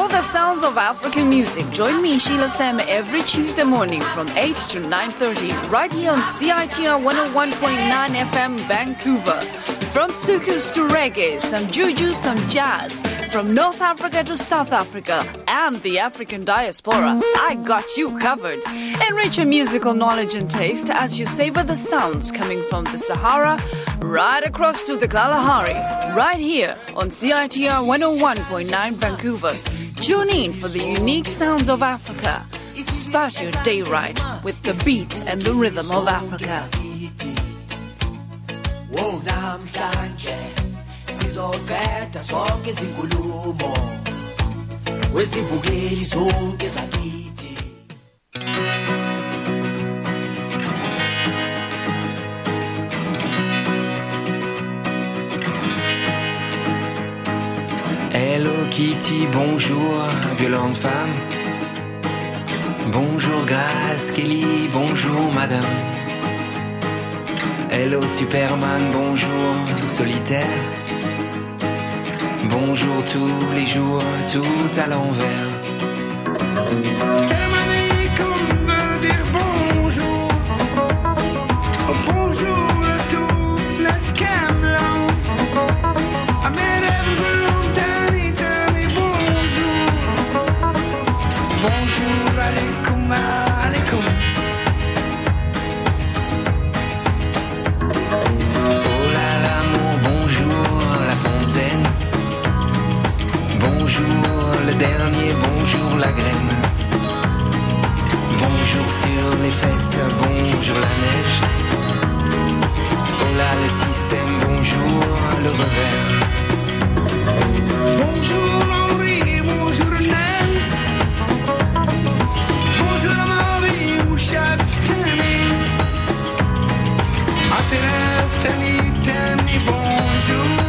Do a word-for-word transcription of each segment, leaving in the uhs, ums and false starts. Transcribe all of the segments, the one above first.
Feel the sounds of African music. Join me, Sheila Sam, every Tuesday morning from eight to nine thirty, right here on C I T R one oh one point nine F M Vancouver. From soukous to reggae, some juju, some jazz. From North Africa to South Africa and the African diaspora, I got you covered. Enrich your musical knowledge and taste as you savor the sounds coming from the Sahara right across to the Kalahari, right here on C I T R one oh one point nine Vancouver. Tune in for the unique sounds of Africa. Start your day right with the beat and the rhythm of Africa. Wow, namhlanje sizoqeda sonke izinkulumo wesibukeli sonke sakithi. Hello Kitty, bonjour, violente femme. Bonjour Grace Kelly, bonjour madame. Hello Superman, bonjour solitaire. Bonjour tous les jours, tout à l'envers. Salam alaikum veut dire bonjour. Bonjour à tous, la scamlan. À mes rêves de longtemps, et bonjour. Bonjour alaikum, alaikum. Bonjour le dernier, bonjour la graine. Bonjour sur les fesses, bonjour la neige. Oh là le système, bonjour le revers. Bonjour Henri, bonjour Nance. Bonjour la Marie, Mouchab, Tani. À tes rêves, Tani, Tani, bonjour.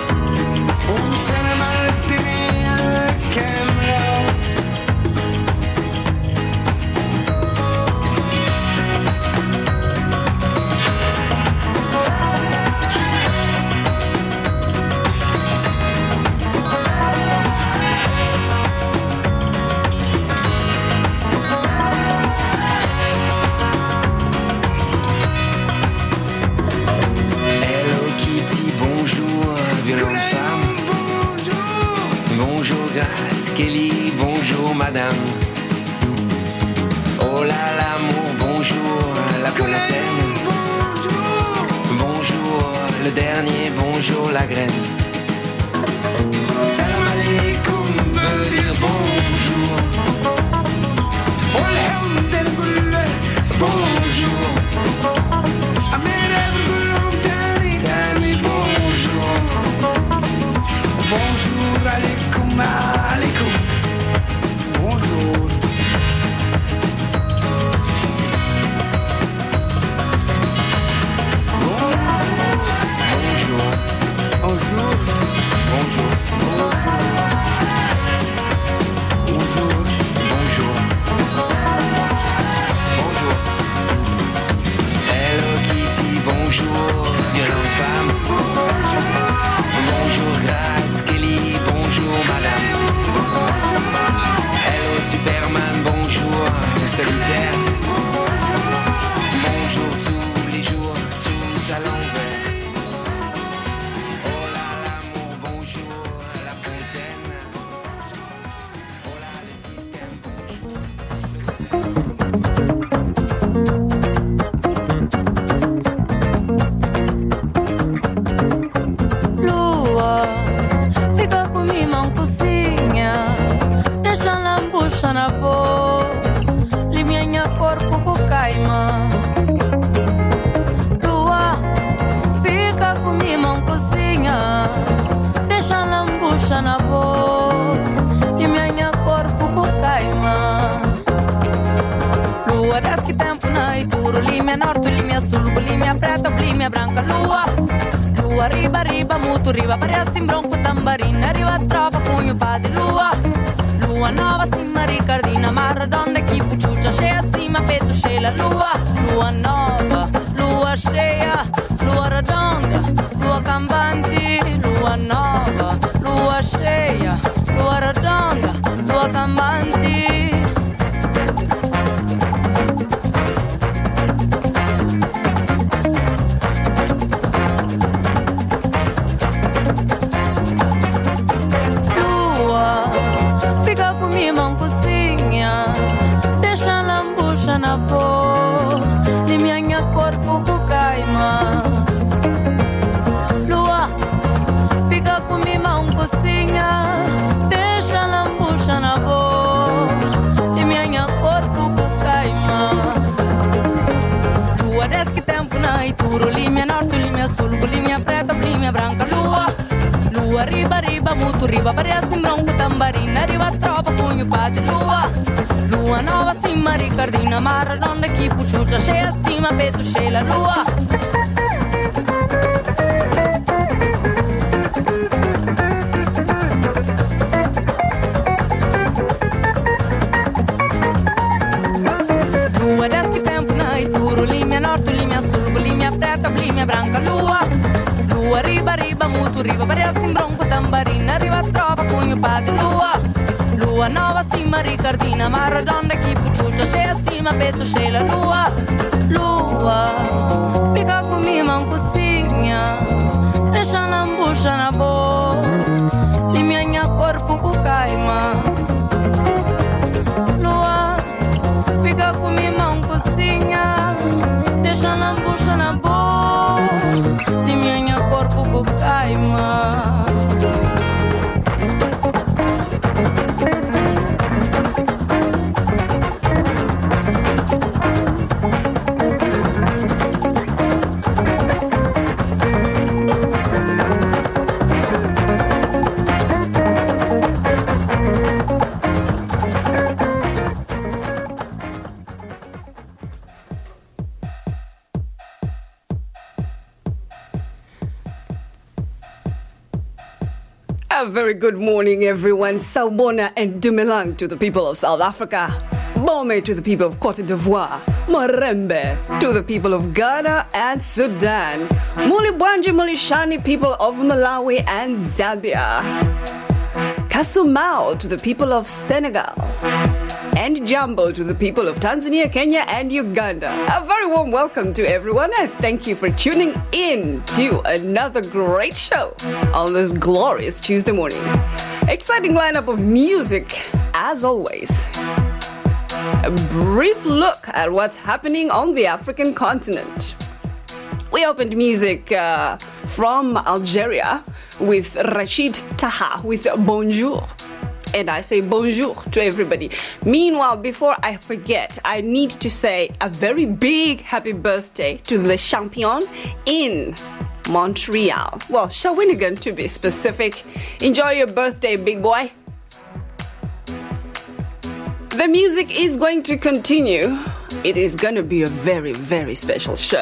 Kelly, bonjour madame. Oh là l'amour, bonjour la fontaine. Bonjour, bonjour le dernier, bonjour la graine. Salam alaikum veut dire bonjour. Alhamdulillah, bonjour. À mes rêves tani, tani, bonjour. Bonjour alaikum, alaikum. Bonjour. Bonjour. Bonjour. Bonjour. Bonjour. Bonjour. Bonjour. Bonjour. Hello Kitty, bonjour. Violente femme. Bonjour Grace Kelly, bonjour madame. Hello Superman, bonjour solitaire. Bonjour tous les jours, tout à l'envers. Oh là l'amour, bonjour la fontaine. Oh là le système, Lua, fica comigo, não cozinha. Deixa a lambucha na boca. Liminha corpo com caima. Lua, fica comigo, não cozinha. Deixa a lambucha na boca. Liminha corpo com caima. Lua, desce que tempo na ituro. Limia norte, limia sul, limia preta, limia branca. Lua. Lua, riba, riba, muto, riba, parece bronco, tambarina, riba, trova, punho, pade, lua. Lua nova, cima, ricardina, marra, donda, que puchucha, cheia, cima, peito, cheia, lua. Lua nova, lua cheia, lua redonda, lua cambante, lua nova, lua cheia, lua redonda, lua na bo e minha corpo com caima. Lua, fica comigo uma cocinha, deixa na bucha na bo e minha corpo com caima. Lua, desce que tempo na ituro, linha norte, linha sul, linha preta, linha branca. Lua, lua, riba, riba, muito riba, parece bronco, tambarina, riba, tropa, punho, pade. Lua, lua nova, cima, ricardina, maradona, que puchucha, cheia acima, peito, cheia, lua. Lua, desce que tempo na ituro, linha norte, linha sul, linha preta, linha branca. Lua, lua, riba, riba, muito riba, parece bronco, tambarina, riba, tropa, punho, pade. Lua, lua nova, cima, ricardina, maradona, que puchucha, cheia acima, peito, cheia, lua. Lua, fica comigo, uma cocinha, deixa na bucha, na boca, e minha corpo com caima. Lua, fica comigo, uma cocinha, deixa na bucha, na boca, e minha corpo com caima. A very good morning, everyone. Sawubona and Dumelang to the people of South Africa. Bome to the people of Cote d'Ivoire. Marembe to the people of Ghana and Sudan. Mulibwanje Mulishani people of Malawi and Zambia. Kasumao to the people of Senegal. And Jambo to the people of Tanzania, Kenya and Uganda. A very warm welcome to everyone and thank you for tuning in to another great show on this glorious Tuesday morning. Exciting lineup of music as always. A brief look at what's happening on the African continent. We opened music uh, from Algeria with Rachid Taha with Bonjour. And I say bonjour to everybody. Meanwhile, before I forget, I need to say a very big happy birthday to the champion in Montreal. Well, Shawinigan to be specific. Enjoy your birthday, big boy. The music is going to continue. It is going to be a very, very special show.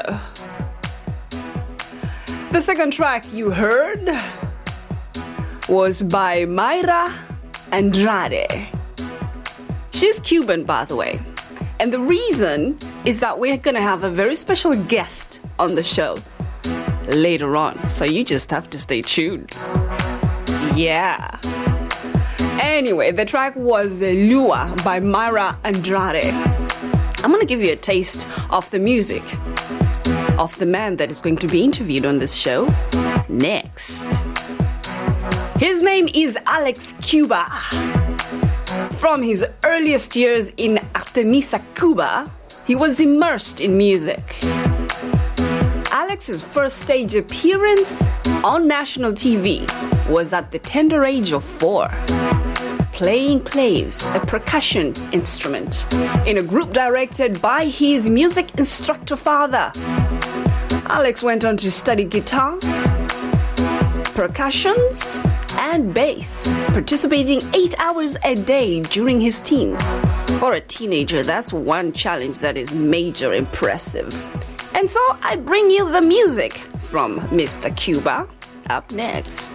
The second track you heard was by Mayra Andrade. She's Cuban, by the way. And the reason is that we're going to have a very special guest on the show later on. So you just have to stay tuned. Yeah. Anyway, the track was Lua by Mayra Andrade. I'm going to give you a taste of the music of the man that is going to be interviewed on this show next. His name is Alex Cuba. From his earliest years in Artemisa, Cuba, he was immersed in music. Alex's first stage appearance on national T V was at the tender age of four, playing claves, a percussion instrument, in a group directed by his music instructor father. Alex went on to study guitar, percussions, and bass, participating eight hours a day during his teens. For a teenager, that's one challenge that is major impressive. And so I bring you the music from Mister Cuba up next.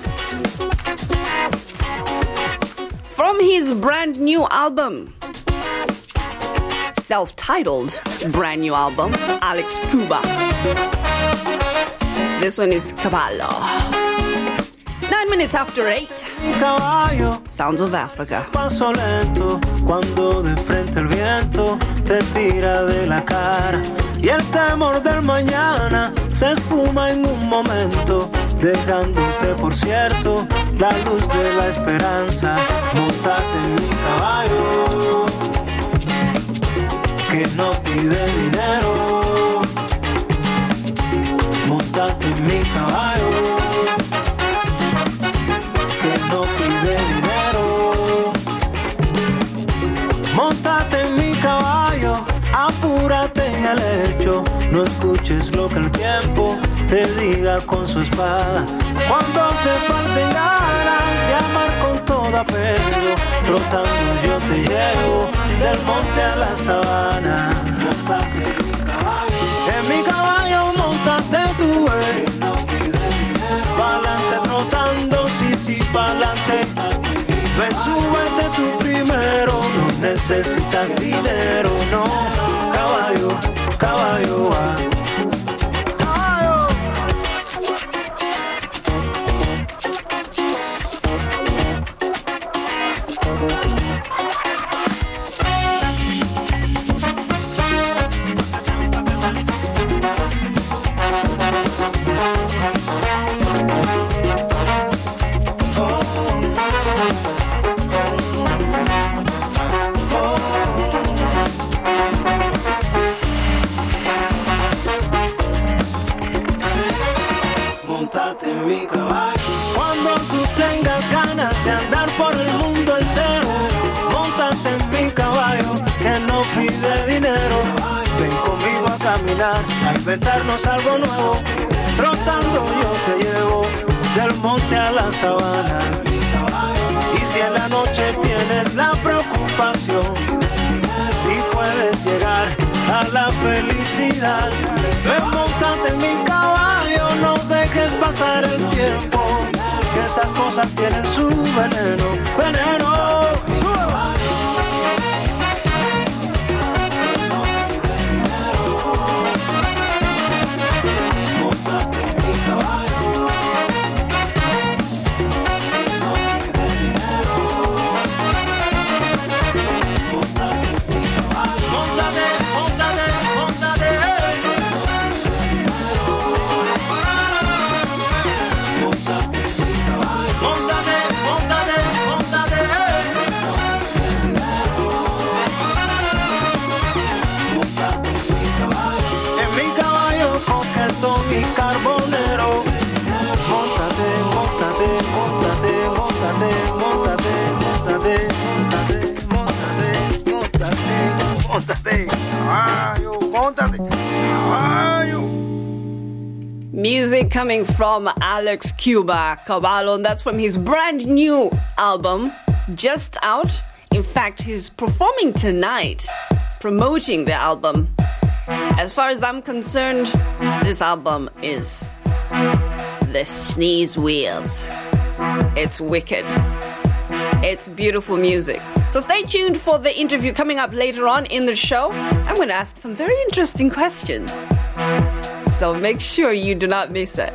From his brand new album, self-titled brand new album, Alex Cuba. This one is Caballo. Nine minutes after eight. Caballo, Sounds of Africa. paso lento cuando de frente el viento te tira de la cara y el temor del mañana se esfuma en un momento, dejándote por cierto la luz de la esperanza. Móntate en mi caballo, que no pida escuches lo que el tiempo te diga con su espada. Cuando te falten ganas de amar con todo apego, trotando yo te llevo del monte a la sabana. Montate en mi caballo, en mi caballo montate tú, eh. Pa'lante trotando, sí, sí, pa'lante. Ven, súbete tú primero, no necesitas dinero, no. Caballo, caballo, ah. Caballo. En mi caballo. Cuando tú tengas ganas de andar por el mundo entero, móntate en mi caballo que no pide dinero. Ven conmigo a caminar, a inventarnos algo nuevo. Trotando yo te llevo del monte a la sabana. Y si en la noche tienes la preocupación, si puedes llegar a la felicidad, ven, móntate en mi caballo, no dejes pasar el tiempo, que esas cosas tienen su veneno, veneno. Móntate en mi caballo. Y carbonero, móntate, móntate, móntate, móntate, móntate, móntate, móntate, móntate, móntate, caballo, móntate, caballo. Music coming from Alex Cuba, Caballo, and that's from his brand new album, just out. In fact, he's performing tonight, promoting the album. As far as I'm concerned, this album is the sneeze wheels. It's wicked. It's beautiful music. So stay tuned for the interview coming up later on in the show. I'm going to ask some very interesting questions. So make sure you do not miss it.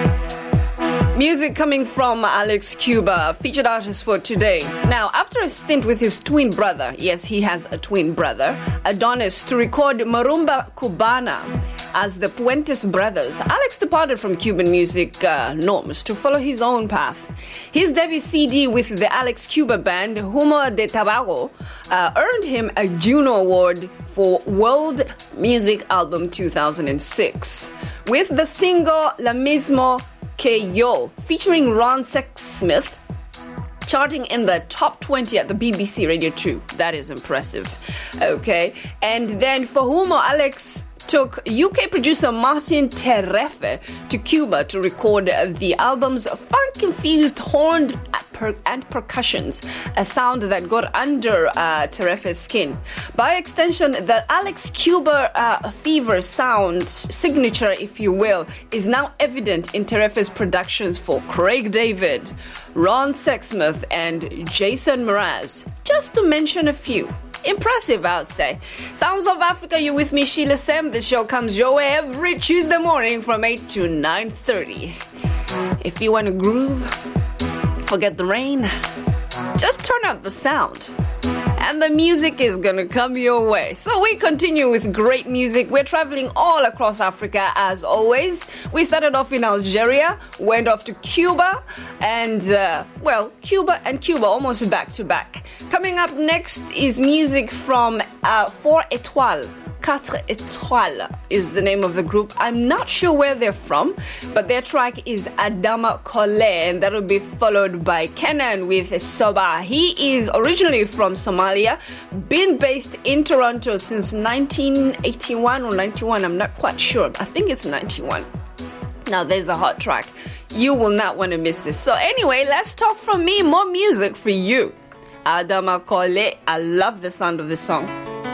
Music coming from Alex Cuba, featured artist for today. Now, after a stint with his twin brother, yes, he has a twin brother, Adonis, to record Marumba Cubana as the Puentes Brothers, Alex departed from Cuban music uh, norms to follow his own path. His debut C D with the Alex Cuba band, Humo de Tabaco, uh, earned him a Juno Award for World Music Album two thousand six. With the single La Mismo Que Yo, featuring Ron Sexsmith, charting in the top twenty at the B B C Radio two. That is impressive. Okay. And then for Humo, Alex took U K producer Martin Terefe to Cuba to record the album's funk-infused horned and percussions, a sound that got under uh, Terefe's skin. By extension, the Alex Cuba uh, fever sound signature, if you will, is now evident in Terefe's productions for Craig David, Ron Sexsmith, and Jason Mraz, just to mention a few. Impressive, I would say. Sounds of Africa, you with me, Sheila Sam. The show comes your way every Tuesday morning from eight to nine thirty. If you want to groove, forget the rain, just turn up the sound, and the music is gonna come your way. So we continue with great music. We're traveling all across Africa as always. We started off in Algeria, went off to Cuba, and uh, well, Cuba and Cuba almost back to back. Coming up next is music from uh, Four Étoiles, Quatre Étoiles is the name of the group. I'm not sure where they're from, but their track is Adama Kole, and that will be followed by Kenan with Soba. He is originally from Somalia, been based in Toronto since nineteen eighty-one or ninety-one. I'm not quite sure. I think it's ninety-one. Now there's a hot track. You will not want to miss this. So anyway, let's talk from me. More music for you. Adama Kole. I love the sound of this song.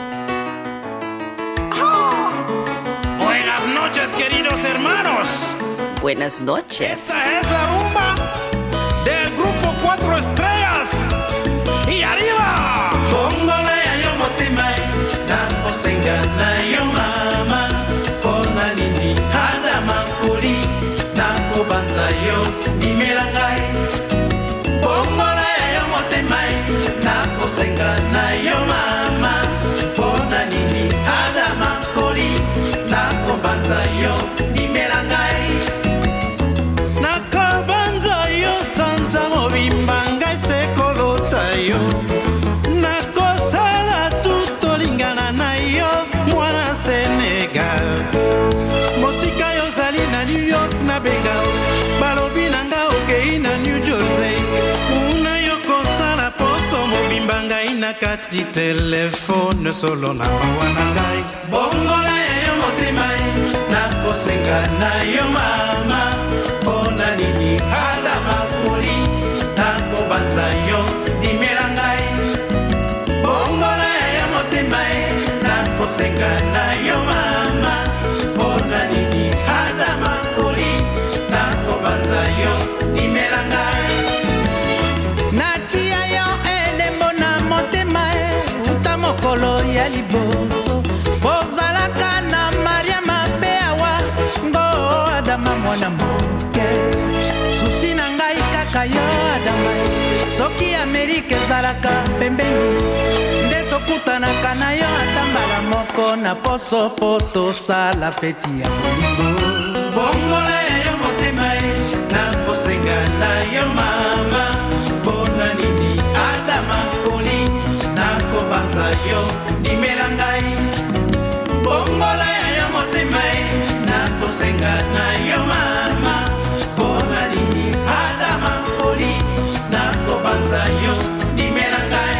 Buenas noches, queridos hermanos. Buenas noches. Esta es la rumba del grupo Cuatro Estrellas. Y arriba. Bongole yo motimai, nako sengana yo mama, kona nini hada makuli, nako banza yo nimelangai. Bongole yo motimai, nako sengana yo mama, kona nini hada makuli, nako banza yo nimelangai. Nako banza yo sanza mobimbanga sekolota yo. Mosika yo zali na New York na benga balobi nanga okei na New Jersey una yo kosala poso mobimbanga ina kati telefone solo na mawana ngai bongola yo motimai na kosenga na yo mama ona nini hada makuli na kobanza yo nimela ngai bongola yo motimai na kosenga na yo mama ona nini hada makuli na kobanza yo nimela ngai natia yo elembo na motema uta mokolo ya liboso bozalaka na Maria mabeawa ngo Adama mwana moke susi na ngai kaka yo Adama soki Amerika ezalaka pembeni nde tokutanaka na yo atambala moko na poso po tosala feti ya molingo bongola yo motema na kosenga na yo mama bona nini Adama koli na kobanza yo nimela ngai bongola yo motema na kosenga na yo mama bona nini Adama koli na kobanza yo nimela ngai.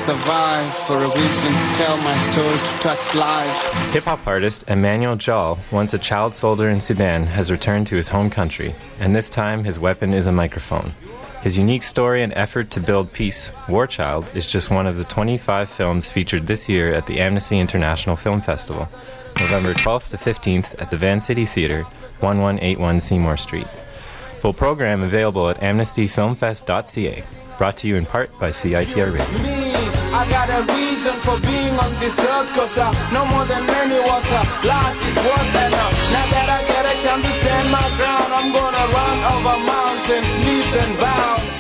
just a vibe, for a reason to tell my story, to touch lives. Hip-hop artist Emmanuel Jal, once a child soldier in Sudan, has returned to his home country, and this time his weapon is a microphone. His unique story and effort to build peace, War Child, is just one of the twenty-five films featured this year at the Amnesty International Film Festival, November twelfth to fifteenth at the Van City Theatre, eleven eighty-one Seymour Street. Full program available at amnesty film fest dot c a. Brought to you in part by C I T R Radio. Me, I got a reason for being on this earth, cause I know more than many what a life is worth. And uh, now that I get a chance to stand my ground, I'm gonna run over mountains, leaves and bounds.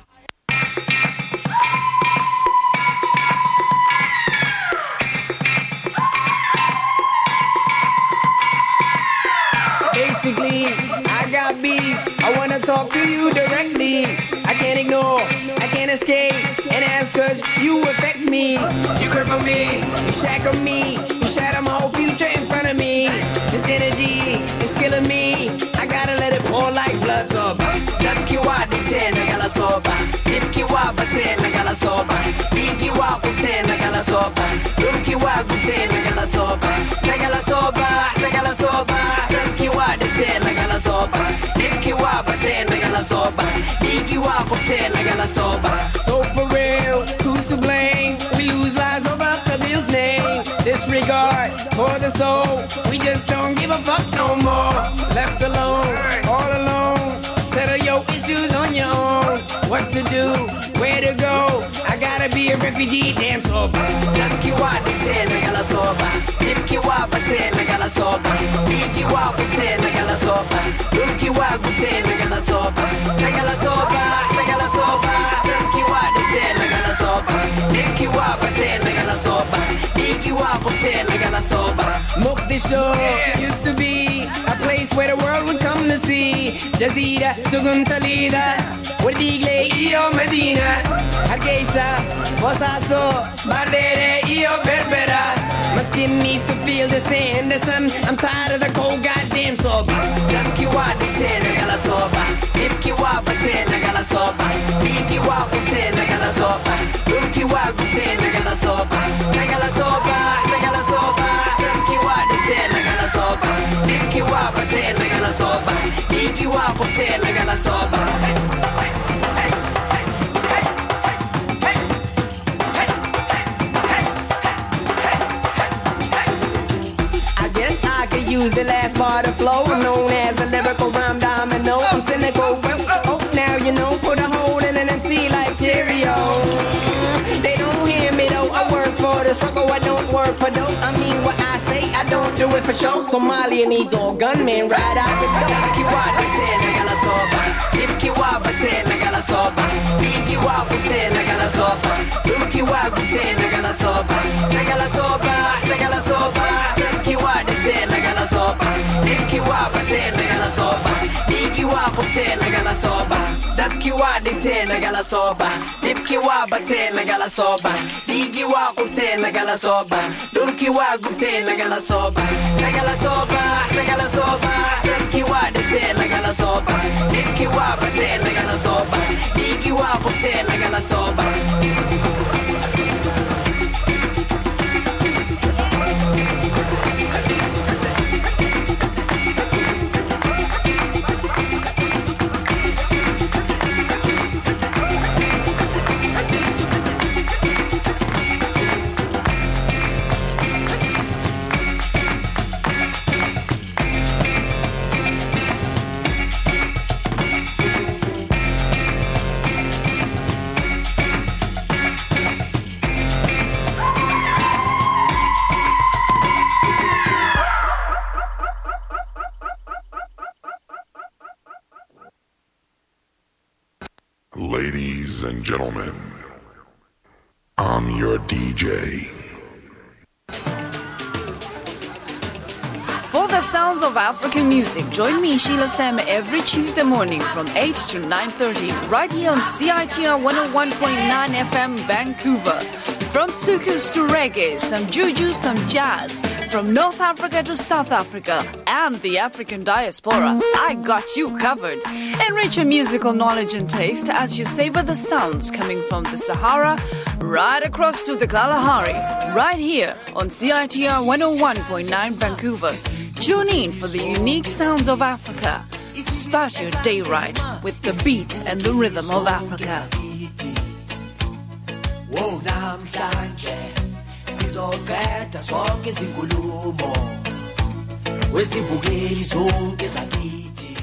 Basically, I got beef. I wanna talk to you directly. I can't ignore, I can't escape, and ask cause you affect me. You cripple me, you shackle me, you shatter my whole future in front of me. This energy is killing me. I gotta let it pour like blood soba. Dabkiwa dite nagala soba. Dipkiwa bate nagala soba. Igiwa kute nagala soba. Dumkiwa kute nagala soba. Nagala soba, nagala soba. Dabkiwa dite nagala soba. Dipkiwa bate nagala soba. Igiwa kute nagala soba. So for real, who's to blame? We lose lives over the bill's name. Disregard for the soul. We just don't give a fuck no more. Left alone, all alone. Settle your issues on your own. What to do, where to go? I gotta be a refugee, damn sober. Dabkiwa dite nagala soba. Dipkiwa bate nagala soba. Igiwa kute nagala soba. Dumkiwa kute nagala soba. Nagala soba, nagala soba. Dabkiwa dite nagala soba. Dipkiwa bate nagala soba. Igiwa kute nagala soba. Mogadishu used to be a place where the world would come to see. Jazira, Suguntalida, Wadigle, Io Medina, Hargeisa, Bosaso, Bardere, Io Berbera. My skin needs to feel the sand, the sun. I'm tired of the cold goddamn soba. Dabkiwa dite nagala soba. Dipkiwa bate nagala soba. Igiwa kute nagala soba. Dumkiwa kute nagala soba. Nagala soba, nagala soba. Dabkiwa dite nagala soba. Dipkiwa bate nagala soba. Igiwa kute nagala soba. Use the last part of flow, known as a lyrical rhyme domino. I'm cynical, oh, now you know, put a hole in an M C like Cheerio. They don't hear me though, I work for the struggle, I don't work for dope. I mean what I say, I don't do it for show. Somalia needs all gunmen right out the door. Dabkiwa dite nagala soba. Dipkiwa bate nagala soba. Igiwa kute nagala soba. Dumkiwa kute nagala soba. Nagala soba, nagala soba. Dabkiwa dite nagala soba. Dipkiwa bate nagala soba. Igiwa kute nagala soba. Dabkiwa dite nagala soba. Dipkiwa bate nagala soba. Igiwa kute nagala soba. Dumkiwa kute nagala soba. Nagala soba, nagala soba. Dabkiwa dite nagala soba. Dipkiwa bate nagala soba. Igiwa kute nagala soba. Ladies and gentlemen, I'm your D J. For the sounds of African music, join me, Sheila Sam, every Tuesday morning from eight to nine thirty, right here on C I T R one oh one point nine F M, Vancouver. From soukous to reggae, some juju, some jazz. From North Africa to South Africa and the African diaspora, I got you covered. Enrich your musical knowledge and taste as you savor the sounds coming from the Sahara right across to the Kalahari, right here on C I T R one oh one point nine Vancouver. Tune in for the unique sounds of Africa. Start your day right with the beat and the rhythm of Africa. Wow, namhlanje sizoqeda sonke izinkulumo wezibukeli zonke zakithi.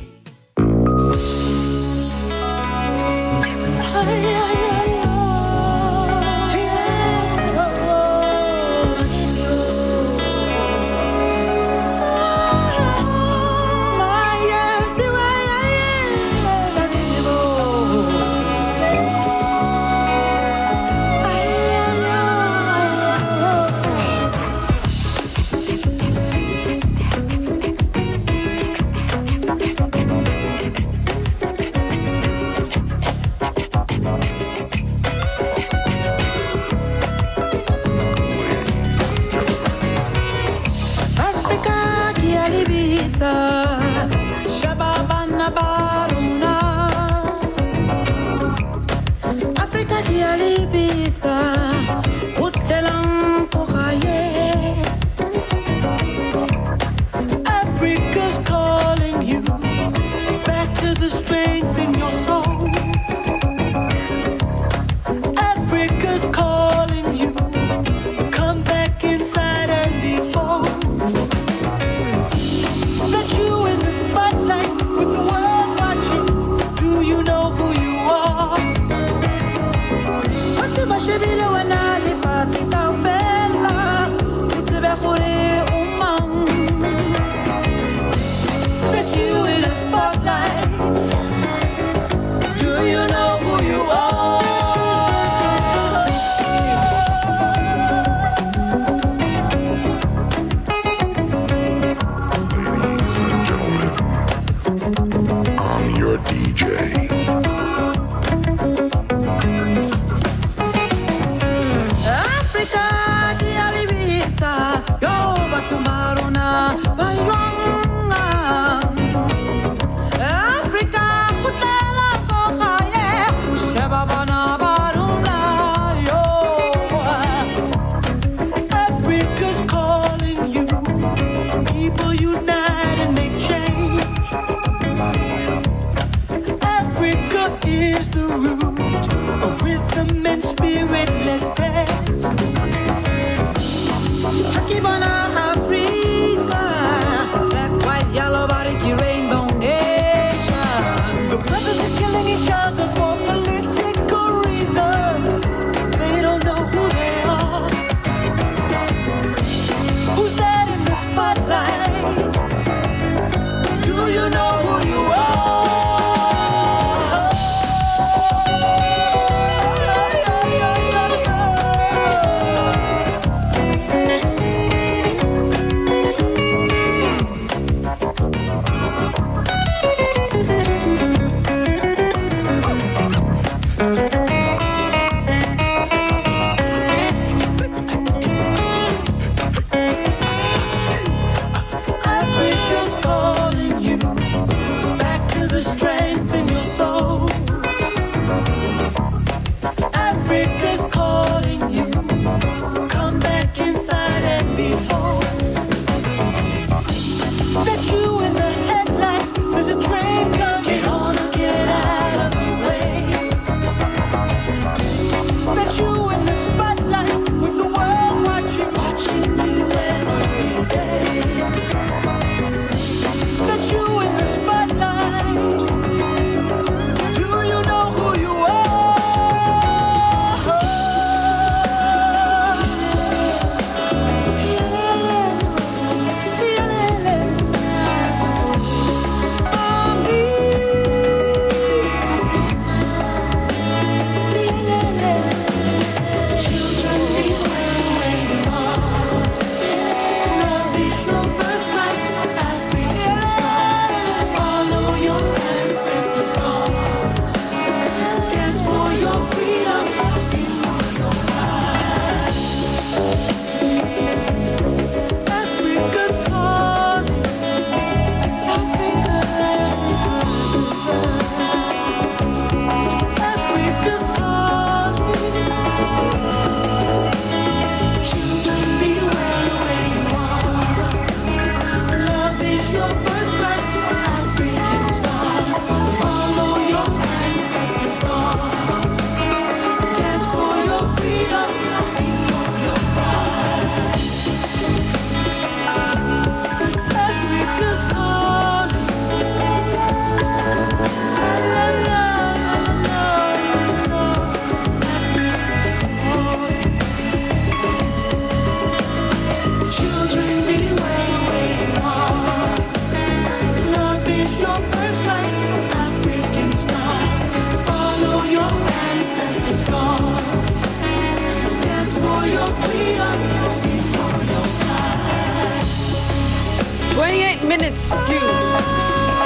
twenty-eight minutes to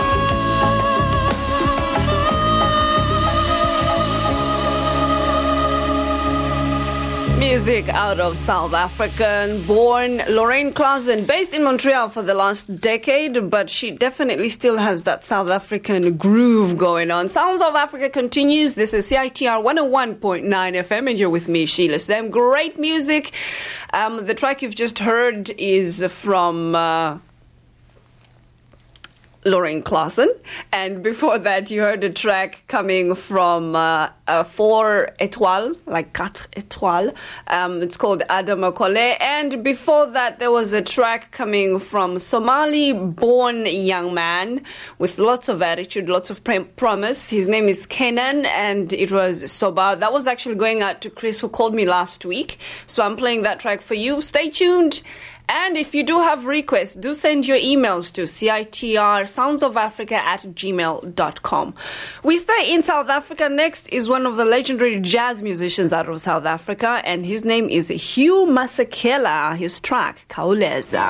music out of South Africa. Born Lorraine Clausen, based in Montreal for the last decade, but she definitely still has that South African groove going on. Sounds of Africa continues. This is C I T R one oh one point nine F M, and you're with me, Sheila Sam. Great music. Um, the track you've just heard is from Uh, Lorraine Clausen, and before that you heard a track coming from uh, uh, Four Étoiles, like Quatre Étoiles. Um, it's called Adama Kole, and before that there was a track coming from Somali-born young man with lots of attitude, lots of pr- promise. His name is Kenan, and it was Soba. That was actually going out to Chris, who called me last week, so I'm playing that track for you. Stay tuned. And if you do have requests, do send your emails to C I T R sounds of africa at gmail dot com. We stay in South Africa. Next is one of the legendary jazz musicians out of South Africa, and his name is Hugh Masekela. His track, Kauleza.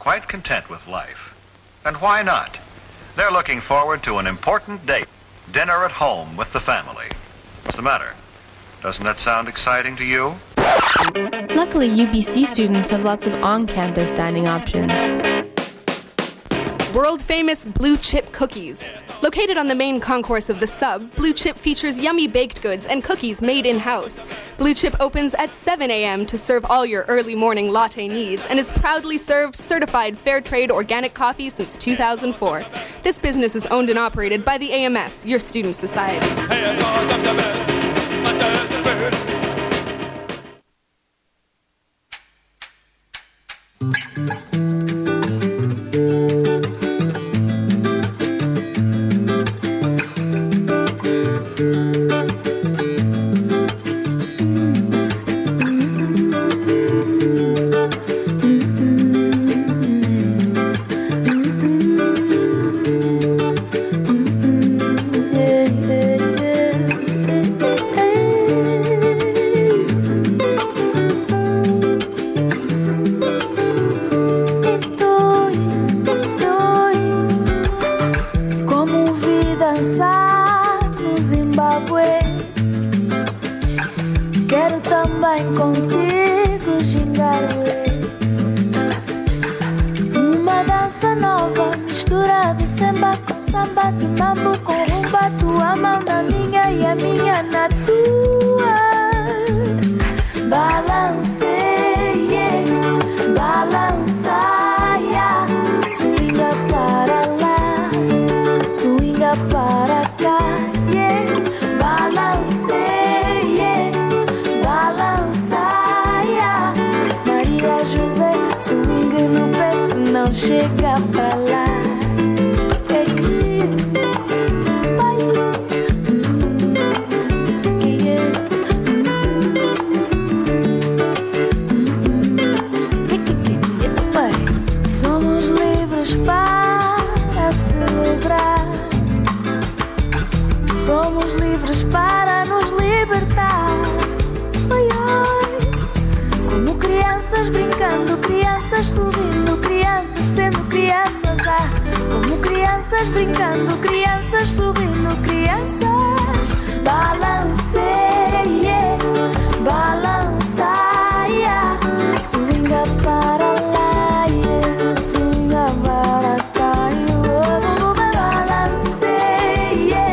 quite content with life. And why not? They're looking forward to an important date, dinner at home with the family. What's the matter? Doesn't that sound exciting to you? Luckily, U B C students have lots of on-campus dining options. World-famous Blue Chip cookies. Located on the main concourse of the Sub, Blue Chip features yummy baked goods and cookies made in-house. Blue Chip opens at seven a.m. to serve all your early morning latte needs and has proudly served certified fair trade organic coffee since two thousand four. This business is owned and operated by the A M S, your student society. Chega pra lá. Somos livres para celebrar. Somos livres para nos libertar. Oi, oi. Como crianças brincando, crianças sorrindo, crianças sendo crianças, ah, como crianças brincando, crianças sorrindo, crianças. Balanceia, balançaia, swinga para lá, yeah, swinga para cá, oh, balanceia,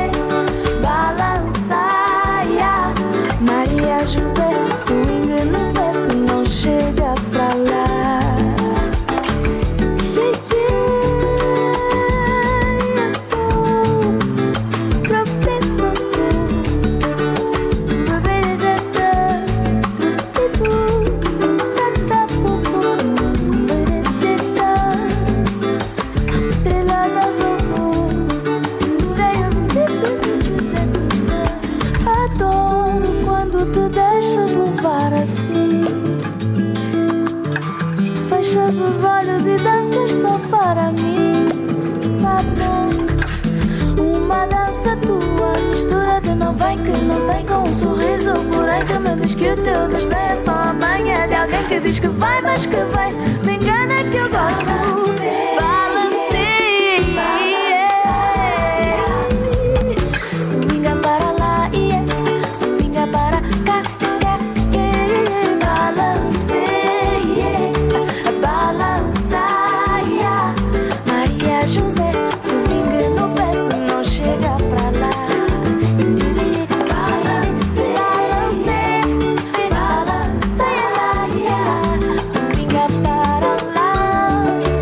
balançaia, Maria José, swinga no pé se não chega pra lá. Fechas os olhos e danças só para mim, sabe nunca. Uma dança tua, mistura de não vem que não tem com um sorriso. Porém que me diz que o teu desdém é só a manha de alguém que diz que vai, mas que vem. Me engana que eu gosto. Swinga para lá, yeah. Swinga para cá, yeah, yeah. Balanceia, balançaia, Maria José, swinga no pé se não chega pra lá. Balanceia, balanceia, swinga para lá.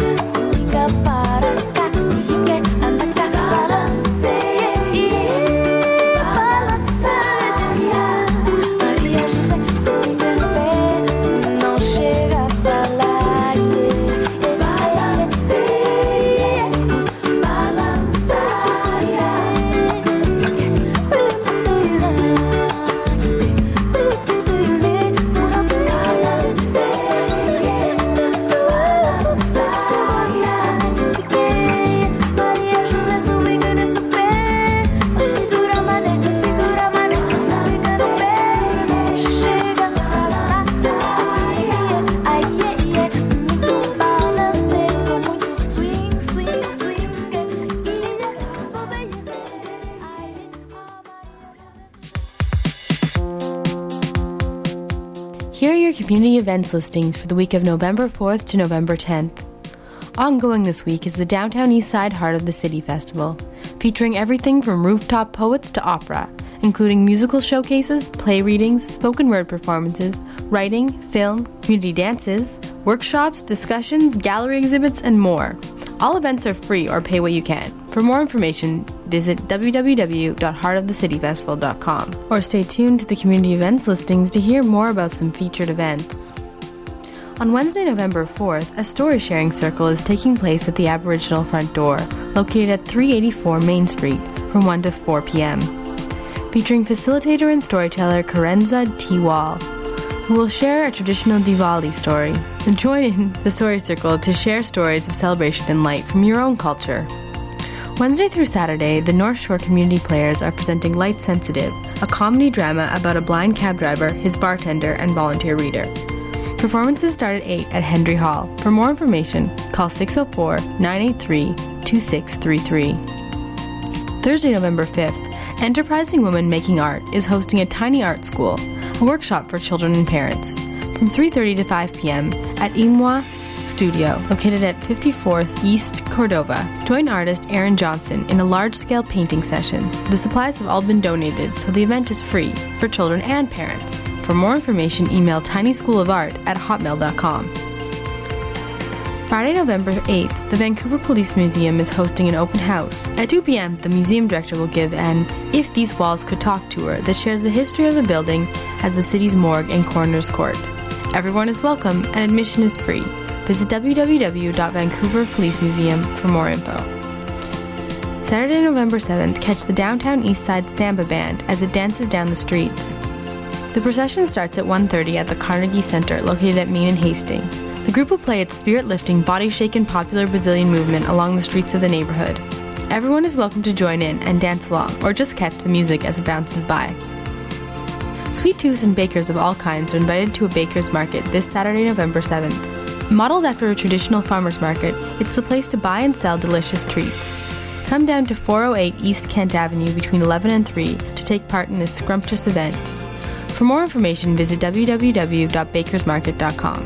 community events listings for the week of November fourth to November tenth. Ongoing this week is the Downtown Eastside Heart of the City Festival, featuring everything from rooftop poets to opera, including musical showcases, play readings, spoken word performances, writing, film, community dances, workshops, discussions, gallery exhibits, and more. All events are free or pay what you can. For more information, visit w w w dot heart of the city festival dot com or stay tuned to the community events listings to hear more about some featured events. On Wednesday, November fourth, a story sharing circle is taking place at the Aboriginal Front Door, located at three eighty-four Main Street, from one to four p.m. Featuring facilitator and storyteller Karenza T. Wall, who will share a traditional Diwali story. Join in the story circle to share stories of celebration and light from your own culture. Wednesday through Saturday, the North Shore Community Players are presenting Light Sensitive, a comedy drama about a blind cab driver, his bartender, and volunteer reader. Performances start at eight at Hendry Hall. For more information, call six oh four, nine eight three, two six three three. Thursday, November fifth, Enterprising Women Making Art is hosting a tiny art school, a workshop for children and parents, from three thirty to five p.m. at Imwa Studio, located at fifty-fourth East Cordova. Join artist Aaron Johnson in a large-scale painting session. The supplies have all been donated, so the event is free for children and parents. For more information, email tinyschoolofart at hotmail dot com. Friday, November eighth, the Vancouver Police Museum is hosting an open house. At two p.m., the museum director will give an If These Walls Could Talk tour that shares the history of the building as the city's morgue and coroner's court. Everyone is welcome and admission is free. Visit w w w dot vancouver police museum for more info. Saturday, November seventh, catch the Downtown Eastside Samba Band as it dances down the streets. The procession starts at one thirty at the Carnegie Center, located at Main and Hastings. The group will play its spirit-lifting, body-shaking, popular Brazilian movement along the streets of the neighborhood. Everyone is welcome to join in and dance along, or just catch the music as it bounces by. Sweet tooths and bakers of all kinds are invited to a baker's market this Saturday, November seventh. Modeled after a traditional farmer's market, it's the place to buy and sell delicious treats. Come down to four oh eight East Kent Avenue between eleven and three to take part in this scrumptious event. For more information, visit w w w dot bakers market dot com.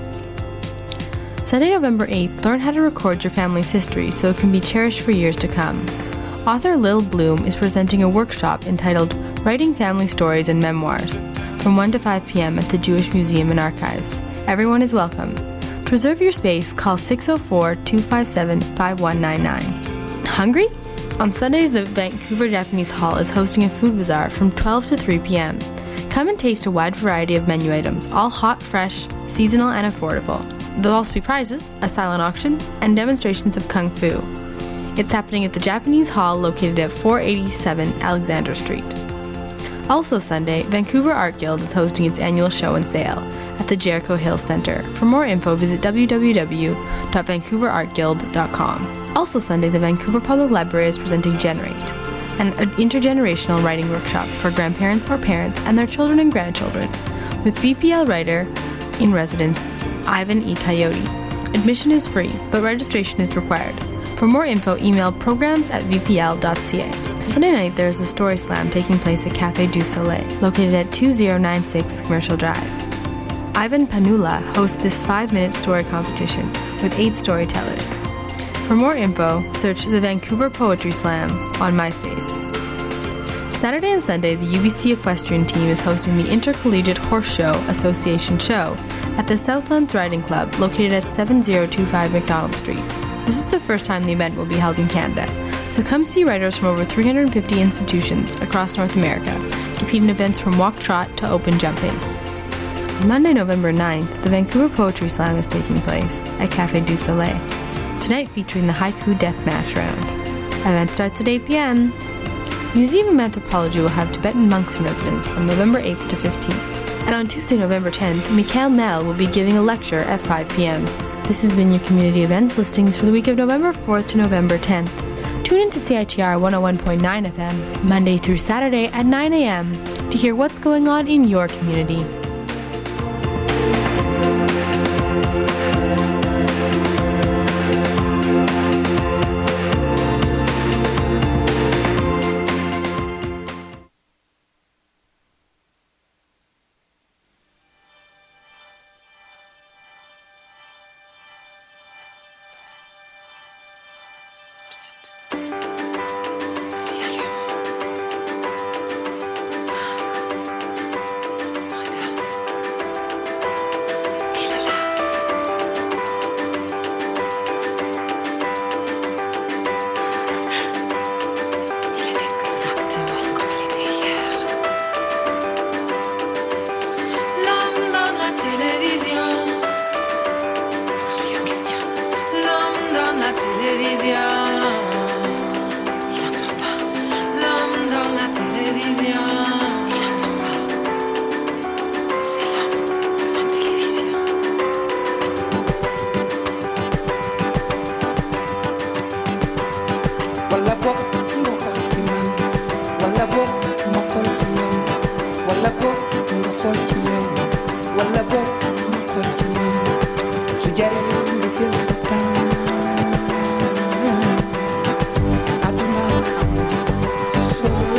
Sunday, November eighth, learn how to record your family's history so it can be cherished for years to come. Author Lil Bloom is presenting a workshop entitled Writing Family Stories and Memoirs from one to five p.m. at the Jewish Museum and Archives. Everyone is welcome. To reserve your space, call six oh four, two five seven, five one nine nine. Hungry? On Sunday, the Vancouver Japanese Hall is hosting a food bazaar from twelve to three p.m. Come and taste a wide variety of menu items, all hot, fresh, seasonal, and affordable. There'll also be prizes, a silent auction, and demonstrations of Kung Fu. It's happening at the Japanese Hall located at four eighty-seven Alexander Street. Also Sunday, Vancouver Art Guild is hosting its annual show and sale at the Jericho Hill Center. For more info, visit w w w dot vancouver art guild dot com. Also Sunday, the Vancouver Public Library is presenting Generate, an intergenerational writing workshop for grandparents or parents and their children and grandchildren, with V P L writer in residence Ivan E. Coyote. Admission is free, but registration is required. For more info, email programs at v p l dot c a. Sunday night, there is a story slam taking place at Café du Soleil, located at two oh nine six Commercial Drive. Ivan Panula hosts this five-minute story competition with eight storytellers. For more info, search the Vancouver Poetry Slam on MySpace. Saturday and Sunday, the U B C Equestrian team is hosting the Intercollegiate Horse Show Association Show at the Southlands Riding Club, located at seven oh two five McDonald Street. This is the first time the event will be held in Canada, so come see riders from over three hundred fifty institutions across North America compete in events from walk trot to open jumping. On Monday, November ninth, the Vancouver Poetry Slam is taking place at Café du Soleil, tonight featuring the Haiku Deathmatch round. Event starts at eight p.m. Museum of Anthropology will have Tibetan monks in residence from November eighth to fifteenth. And on Tuesday, November tenth, Mikhail Mel will be giving a lecture at five p.m. This has been your community events listings for the week of November fourth to November tenth. Tune in to C I T R one oh one point nine F M Monday through Saturday at nine a.m. to hear what's going on in your community. télévision. Il entend pas. L'homme dans la télévision. Il entend pas. C'est l'homme dans la télévision. Walla bok nga xool ci man walla bok ma xool ci yow walla bok nga xool ci yow walla bok ma xool ci man su jaree nga jël sa temps àdduna am solo.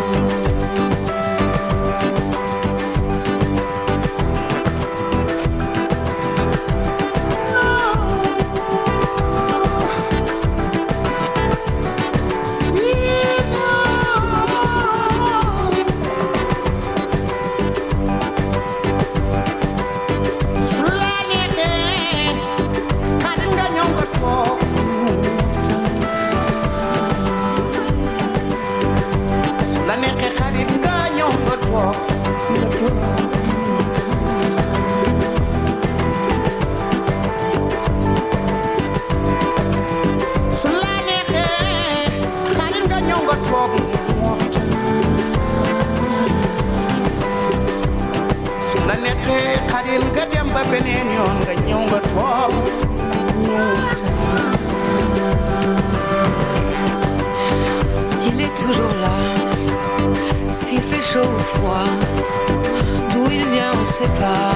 Il est toujours là, s'il fait chaud ou froid, d'où il vient on sait pas.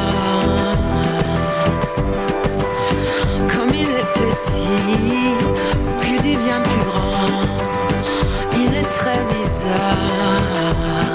Comme il est petit, puis il devient plus grand, il est très bizarre.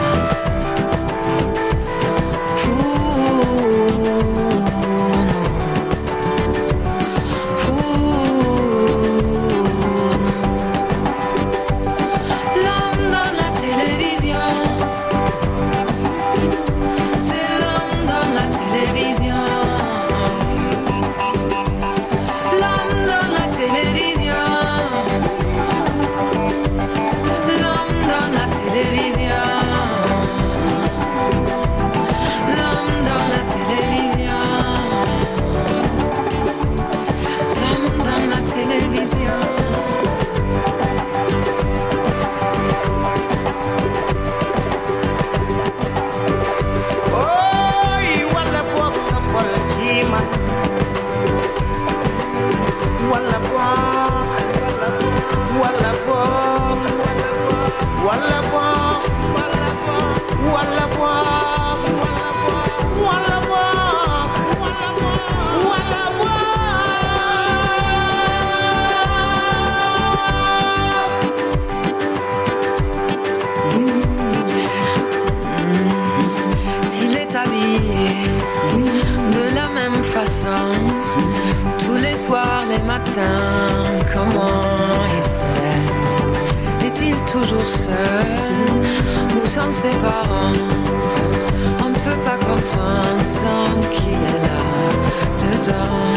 Comment il fait? Est-il toujours seul ou sans ses parents? On ne peut pas comprendre tant qu'il est là dedans.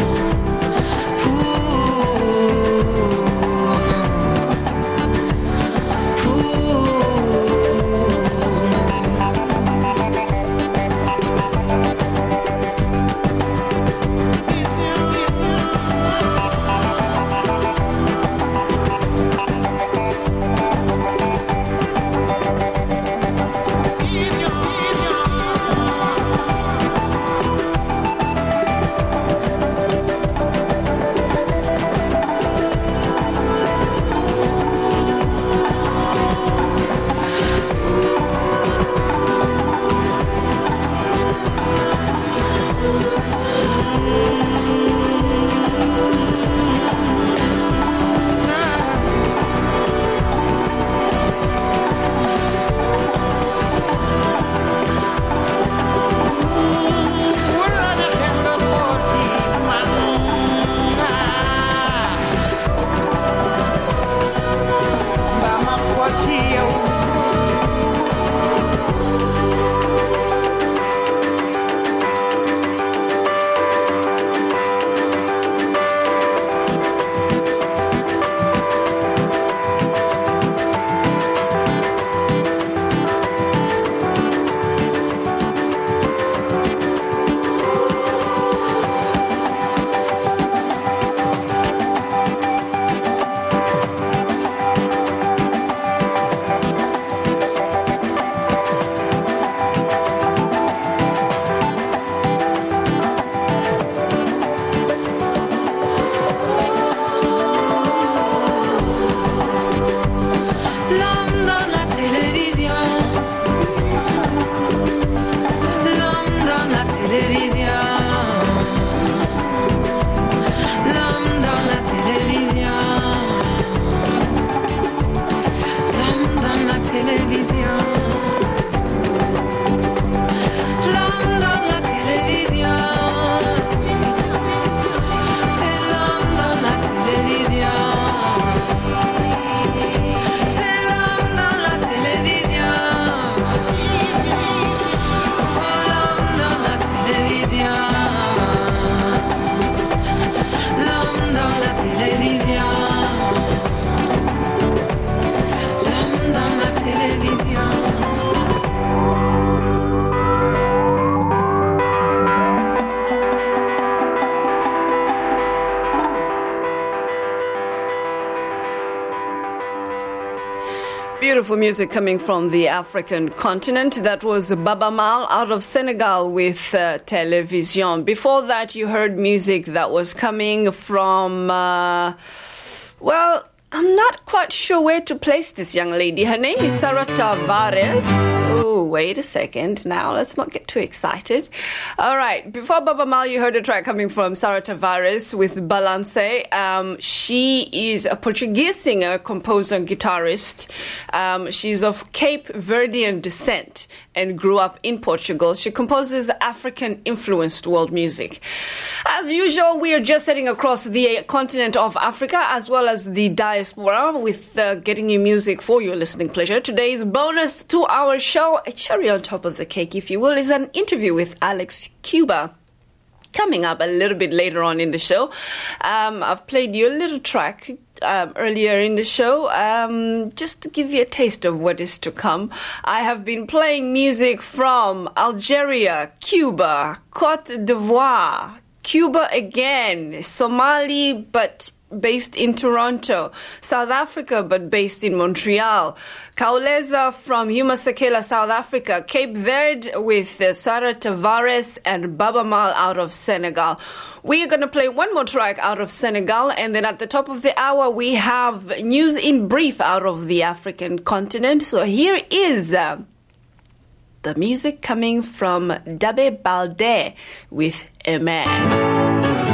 Beautiful music coming from the African continent. That was Baba Mal out of Senegal with uh, Television. Before that, you heard music that was coming from, uh, well, I'm not quite sure where to place this young lady. Her name is Sarah Tavares. Oh, wait a second. Now, let's not get too excited. All right. Before Baba Mal, you heard a track coming from Sarah Tavares with Balance. Um, she is a Portuguese singer, composer, and guitarist. Um, she's of Cape Verdean descent and grew up in Portugal. She composes African-influenced world music. As usual, we are just heading across the continent of Africa as well as the diaspora with uh, getting you music for your listening pleasure. Today's bonus two-hour show, a cherry on top of the cake, if you will, is an interview with Alex Cuba. Coming up a little bit later on in the show. Um, I've played you a little track um, earlier in the show, um, just to give you a taste of what is to come. I have been playing music from Algeria, Cuba, Côte d'Ivoire, Cuba again, Somali, but based in Toronto, South Africa, but based in Montreal, Kaoleza from Huma Sakela, South Africa, Cape Verde with uh, Sarah Tavares, and Baba Mal out of Senegal. We are going to play one more track out of Senegal, and then at the top of the hour, we have news in brief out of the African continent. So here is uh, the music coming from Dabe Balde with Amen.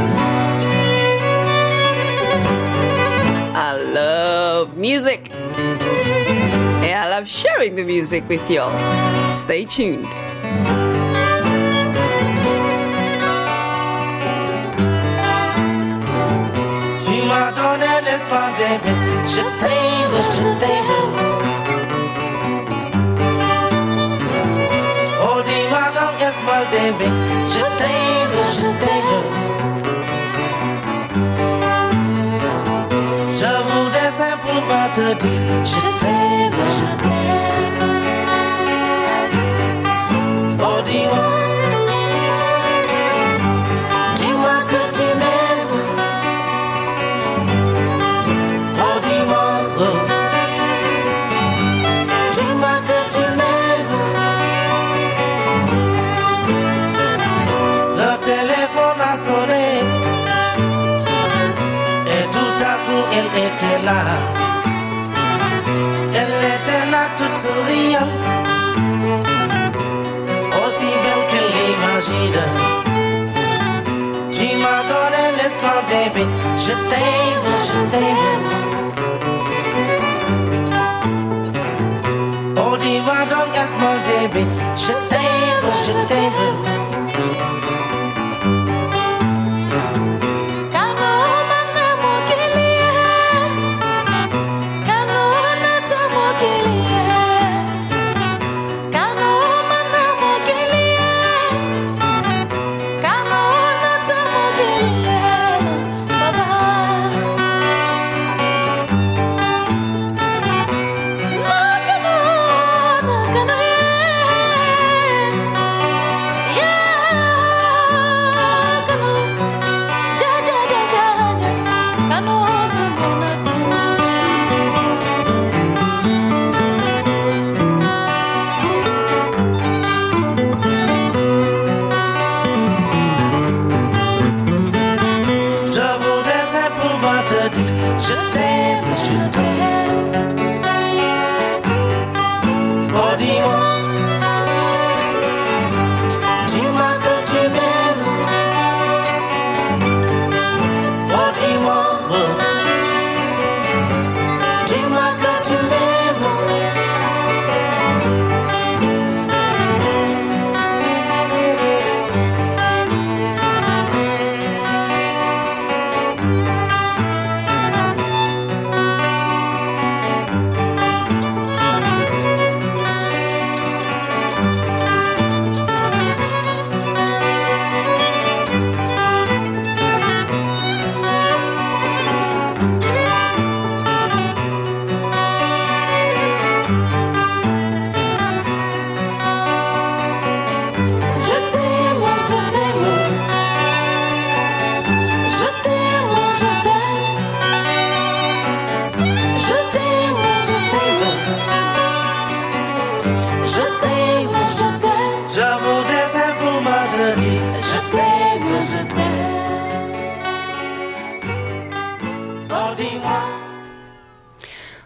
I love music. And I love sharing the music with y'all. Stay tuned. Tu m'as donné l'espoir d'aimer. Je t'aime, je t'aime. Oh, dis-moi donc l'espoir d'aimer. Je t'aime, je t'aime. Je voudrais simplement te dire je t'aime, je t'aime. Oh dis-moi, dis-moi que tu m'aimes. Oh dis-moi, oh. Dis-moi que tu m'aimes. Le téléphone a sonné. Elle était là, elle était là toute souriante, aussi belle que l'imagine. Tu m'as donné l'espoir d'aimer, je t'aime, je t'aime. Oh dis-moi donc l'espoir d'aimer, je t'aime, je t'aime. Yeah.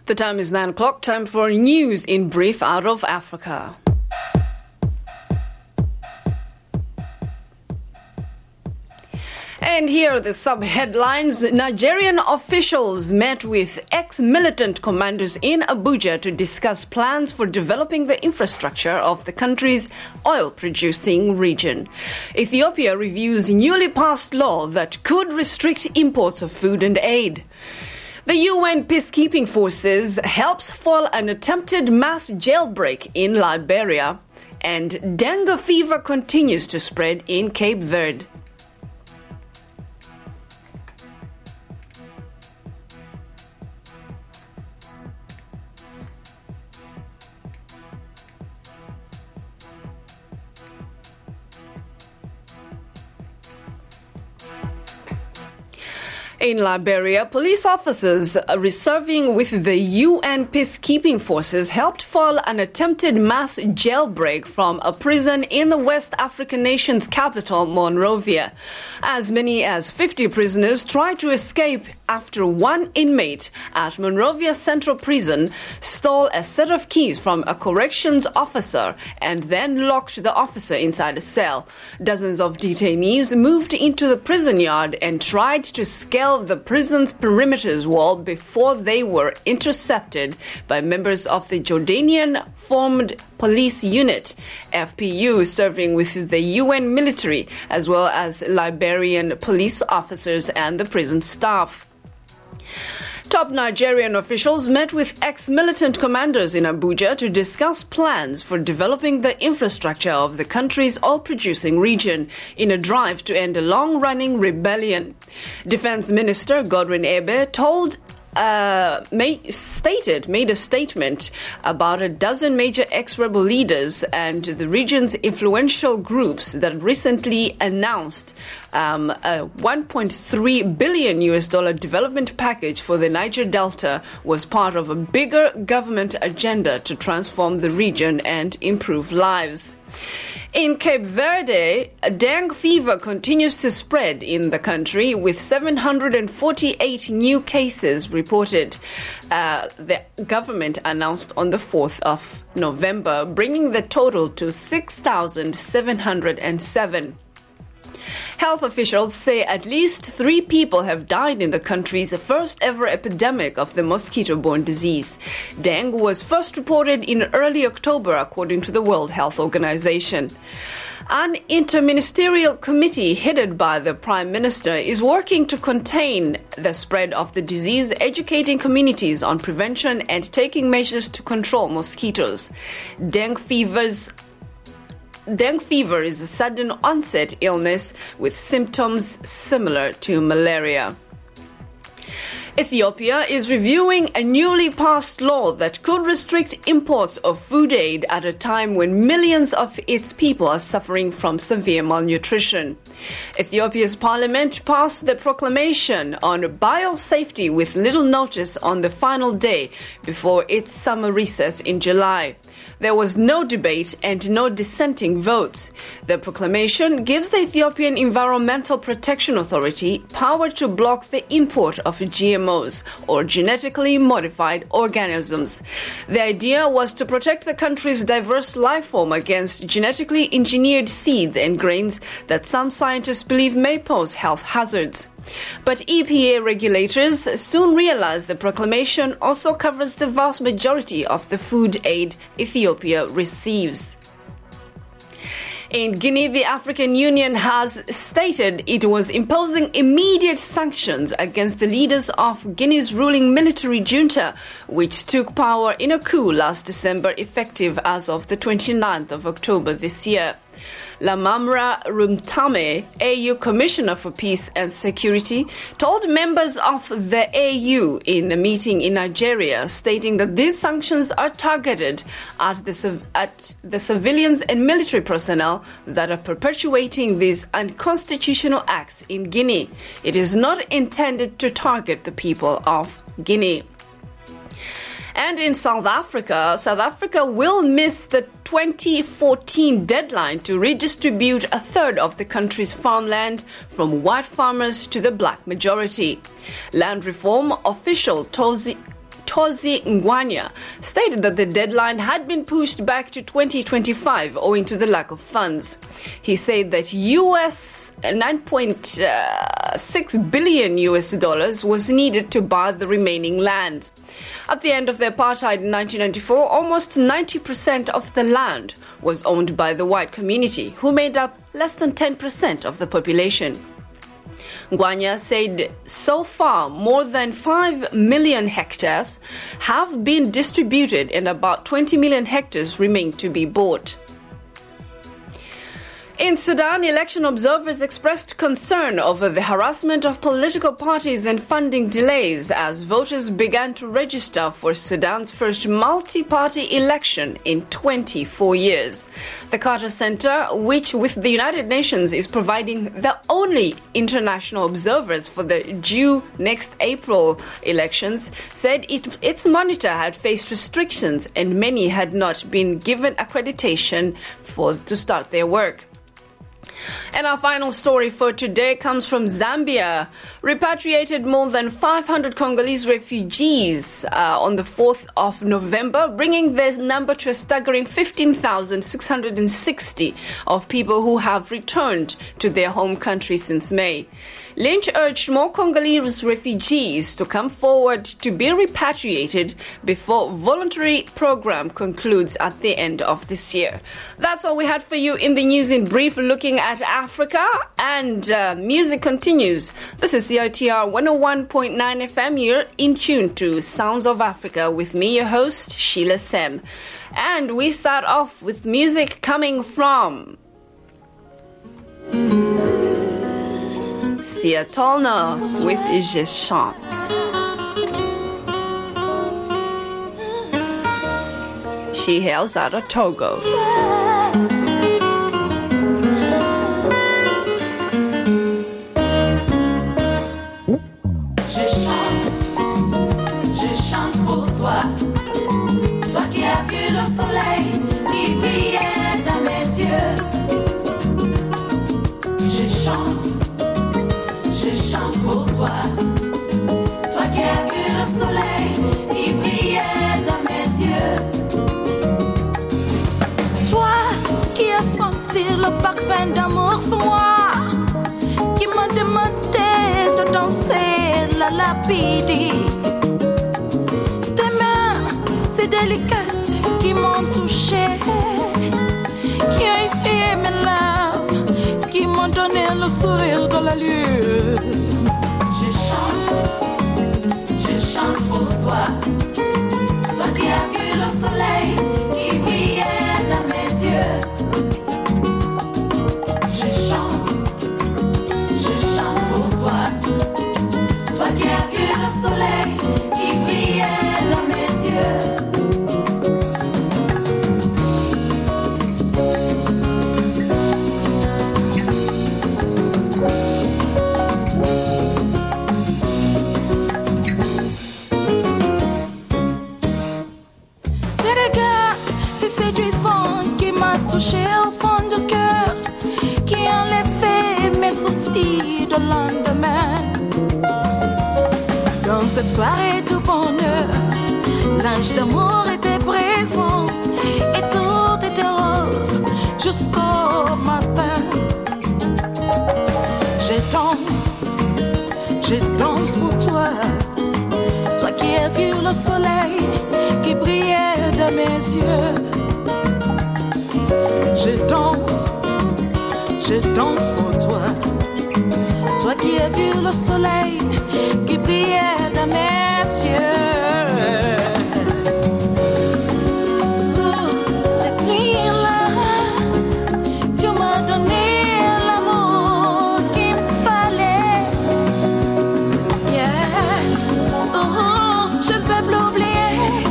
The time is nine o'clock, time for news in brief out of Africa. And here are the sub-headlines. Nigerian officials met with ex-militant commanders in Abuja to discuss plans for developing the infrastructure of the country's oil-producing region. Ethiopia reviews newly passed law that could restrict imports of food and aid. The U N peacekeeping forces helps foil an attempted mass jailbreak in Liberia. And dengue fever continues to spread in Cape Verde. In Liberia, police officers reserving with the U N peacekeeping forces helped foil an attempted mass jailbreak from a prison in the West African nation's capital, Monrovia. As many as fifty prisoners tried to escape after one inmate at Monrovia Central Prison stole a set of keys from a corrections officer and then locked the officer inside a cell. Dozens of detainees moved into the prison yard and tried to scale the prison's perimeter wall before they were intercepted by members of the Jordanian-formed police unit, F P U, serving with the U N military, as well as Liberian police officers and the prison staff. Top Nigerian officials met with ex-militant commanders in Abuja to discuss plans for developing the infrastructure of the country's oil-producing region in a drive to end a long-running rebellion. Defense Minister Godwin Ebe told Uh, made, stated, made a statement about a dozen major ex-rebel leaders and the region's influential groups that recently announced um, a one point three billion U S dollar development package for the Niger Delta was part of a bigger government agenda to transform the region and improve lives. In Cape Verde, dengue fever continues to spread in the country with seven hundred forty-eight new cases reported. Uh, the government announced on the fourth of November, bringing the total to six thousand seven hundred seven. Health officials say at least three people have died in the country's first ever epidemic of the mosquito-borne disease. Dengue was first reported in early October, according to the World Health Organization. An interministerial committee headed by the Prime Minister is working to contain the spread of the disease, educating communities on prevention and taking measures to control mosquitoes. Dengue fevers Dengue fever is a sudden onset illness with symptoms similar to malaria. Ethiopia is reviewing a newly passed law that could restrict imports of food aid at a time when millions of its people are suffering from severe malnutrition. Ethiopia's parliament passed the proclamation on biosafety with little notice on the final day before its summer recess in July. There was no debate and no dissenting votes. The proclamation gives the Ethiopian Environmental Protection Authority power to block the import of G M Os, or genetically modified organisms. The idea was to protect the country's diverse life form against genetically engineered seeds and grains that some scientists believe may pose health hazards. But E P A regulators soon realized the proclamation also covers the vast majority of the food aid Ethiopia receives. In Guinea, the African Union has stated it was imposing immediate sanctions against the leaders of Guinea's ruling military junta, which took power in a coup last December, effective as of the twenty-ninth of October this year. Lamamra Rumtame, A U Commissioner for Peace and Security, told members of the A U in a meeting in Nigeria, stating that these sanctions are targeted at the, at the civilians and military personnel that are perpetuating these unconstitutional acts in Guinea. It is not intended to target the people of Guinea. And in South Africa, South Africa will miss the twenty fourteen deadline to redistribute a third of the country's farmland from white farmers to the black majority. Land reform official Tozi Tozi Ngwanya, stated that the deadline had been pushed back to twenty twenty-five owing to the lack of funds. He said that U S nine point six billion U S dollars was needed to buy the remaining land. At the end of the apartheid in nineteen ninety-four, almost ninety percent of the land was owned by the white community, who made up less than ten percent of the population. Ngwanya said so far more than five million hectares have been distributed and about twenty million hectares remain to be bought. In Sudan, election observers expressed concern over the harassment of political parties and funding delays as voters began to register for Sudan's first multi-party election in twenty-four years. The Carter Center, which with the United Nations is providing the only international observers for the due next April elections, said it, its monitor had faced restrictions and many had not been given accreditation for to start their work. And our final story for today comes from Zambia. Repatriated more than five hundred Congolese refugees uh, on the fourth of November, bringing the number to a staggering fifteen thousand six hundred sixty of people who have returned to their home country since May. Lynch urged more Congolese refugees to come forward to be repatriated before voluntary program concludes at the end of this year. That's all we had for you in the news in brief, looking at Africa, and uh, music continues. This is C I T R one oh one point nine F M. You're in tune to Sounds of Africa with me, your host, Sheila Sem. And we start off with music coming from Sia Tolna with Je Chante. She hails out of Togo. Je chante, je chante pour toi, toi qui as vu le soleil qui brillait dans mes yeux. Je chante, je chante pour toi, toi qui as vu le soleil qui brillait dans mes yeux. Toi qui as senti le parfum d'amour sur moi, qui m'a demandé de danser la lapidie. Tes mains si délicates qui m'ont touché, qui ont essuyé mes larmes, qui m'ont donné le sourire de la lune. Je chante, je chante pour toi, toi qui as vu le soleil qui brillait dans mes yeux. Je chante, je chante pour toi, toi qui as vu le soleil qui brillait dans mes yeux. Touché au fond du cœur, qui enlevait mes soucis de lendemain. Dans cette soirée de bonheur, l'ange d'amour était présent et tout était rose jusqu'au matin. Je danse, je danse pour toi, toi qui as vu le soleil qui brillait dans mes yeux. Je danse, je danse pour toi, toi qui as vu le soleil qui brillait dans mes yeux. Oh, cette nuit-là, tu m'as donné l'amour qu'il me fallait. Yeah. Oh, je ne peux plus oublier.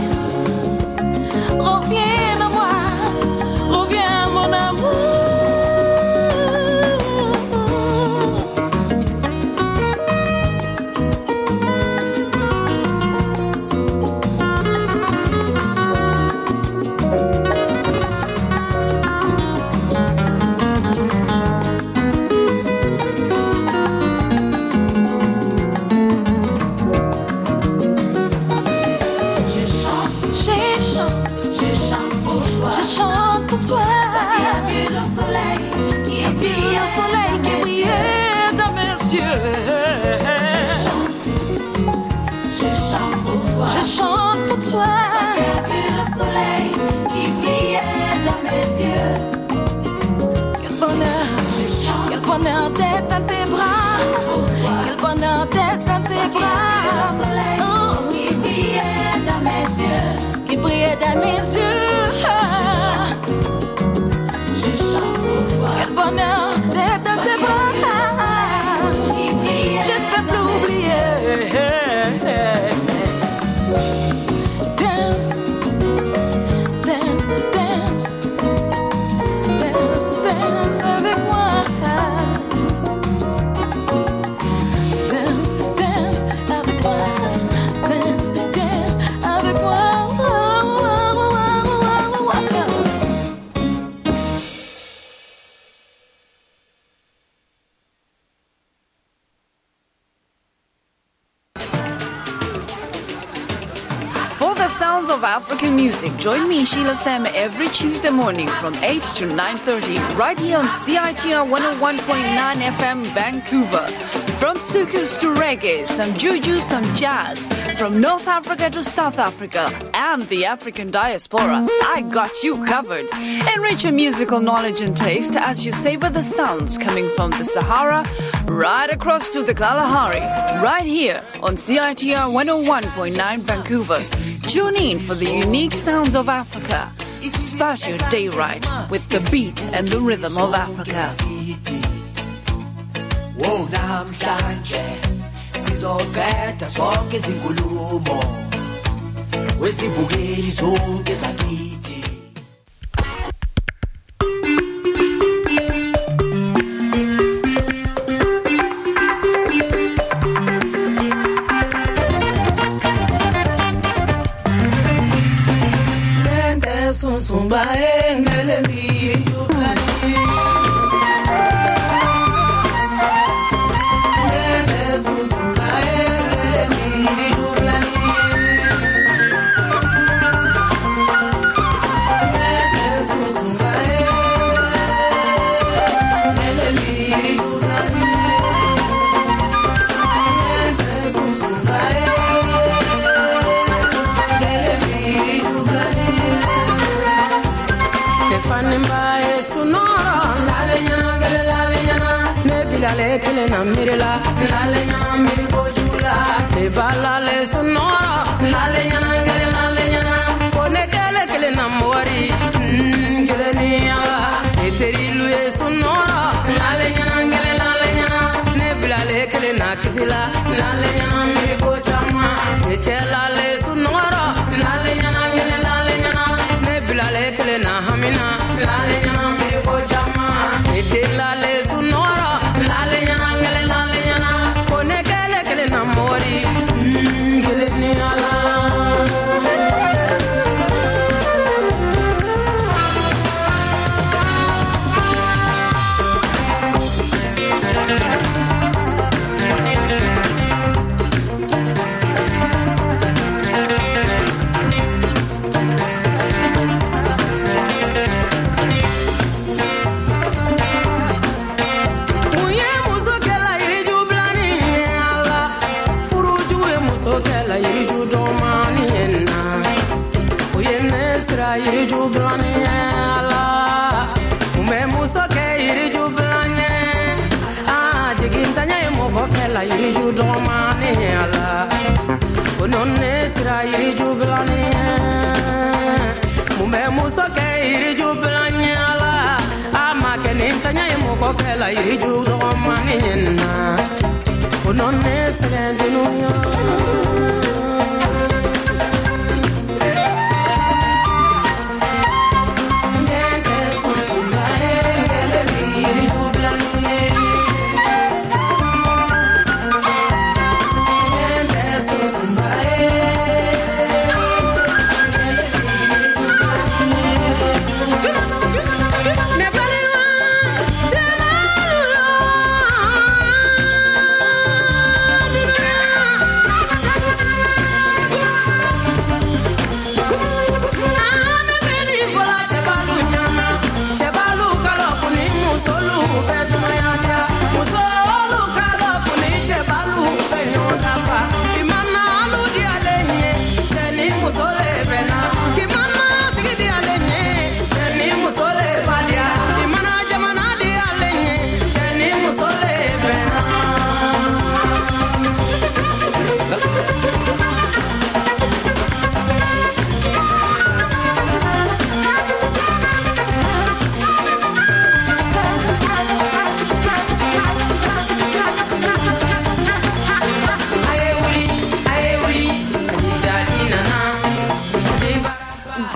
Reviens à moi. Reviens mon amour. à mes yeux. Je chante pour toi. Quel bonheur d'être dans tes bras. Je ne peux plus oublier. Dance, dance, dance, dance, dance avec moi. Dance, dance avec moi. Dance, dance avec moi. For the sounds of African music, join me, Sheila Sam, every Tuesday morning from eight to nine thirty, right here on C I T R one oh one point nine F M, Vancouver. From soukous to reggae, some juju, some jazz. From North Africa to South Africa and the African diaspora, I got you covered. Enrich your musical knowledge and taste as you savor the sounds coming from the Sahara right across to the Kalahari, right here on C I T R one oh one point nine Vancouver. Tune in for the unique sounds of Africa. Start your day right with the beat and the rhythm of Africa. Oh, namhlanje sizokhetha sonke izinkulumo wesibukeli sonke sakithi. Nende sunsumba engele mi yuplani. Kele na mirela, lale nyana miri kojula. Le bala le sonora, lale nyana kele lale nyana. Kone kele kele na mwari, kele niya. Eteri luye sonora, lale nyana kele lale nyana. Ne bilale kele na kisila, lale nyana miri kochama. Echela le sonora, lale nyana kele lale nyana. Ne bilale kele na hamina, lale nyana miri kochama. Etela le sonora. Lale nyana ngale lale nyana kone kele kele na mori kele ni ala. Yiri jublani ala, ume muso ke yiri jublani. Ah, jigintanya yemoko kela yiri judomani ala. Unone sira yiri jublani. Ume muso ke yiri jublani ala. Ah, makenintanya yemoko kela yiri judomani na. Unone sira dunuya.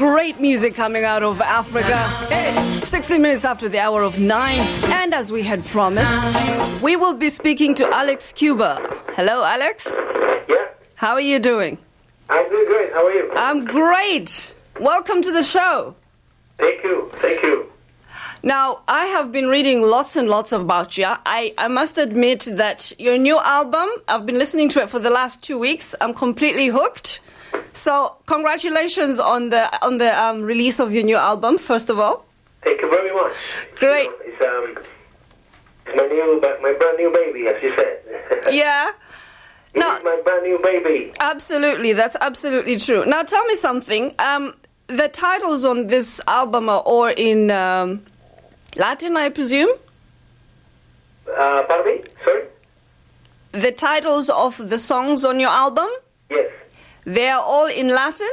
great music coming out of Africa. Hey, sixteen minutes after the hour of nine. And as we had promised, we will be speaking to Alex Cuba. Hello, Alex. Yeah. How are you doing? I'm doing great. How are you? I'm great. Welcome to the show. Thank you. Thank you. Now, I have been reading lots and lots about you. I, I must admit that your new album, I've been listening to it for the last two weeks. I'm completely hooked. So, congratulations on the on the um, release of your new album, first of all. Thank you very much. Great. You know, it's, um, it's my new, my brand new baby, as you said. Yeah. No, it's my brand new baby. Absolutely, that's absolutely true. Now, tell me something. Um, the titles on this album are all in um, Latin, I presume? Uh, pardon me? Sorry? The titles of the songs on your album? Yes. They are all in Latin?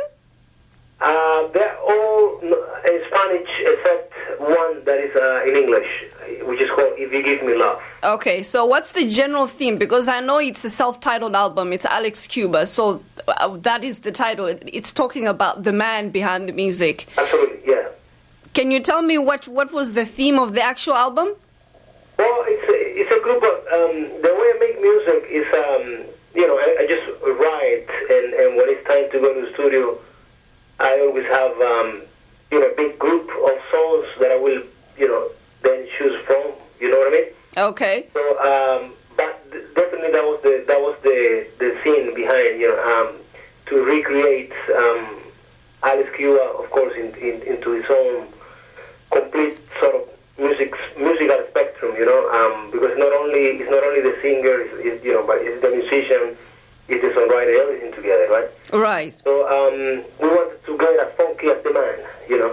Uh, they're all in Spanish except one that is uh, in English, which is called If You Give Me Love. Okay, so what's the general theme? Because I know it's a self-titled album, it's Alex Cuba, so uh, that is the title. It's talking about the man behind the music. Absolutely, yeah. Can you tell me what, what was the theme of the actual album? Well, it's a, it's a group of, um, the way I make music is, um, you know, I, I just write, and, and when it's time to go to the studio, I always have, um, you know, a big group of songs that I will, you know, then choose from. You know what I mean? Okay. So, um, but definitely that was the that was the the scene behind, you know, um, to recreate um, Alex Cuba, of course, in, in, into his own complete sort of music musical spectrum. You know, um, because not only it's not only the singer, it's, it's, you know, but it's the musician. It's the songwriter, everything together, right? Right. So um, we wanted to get as funky as the man, you know.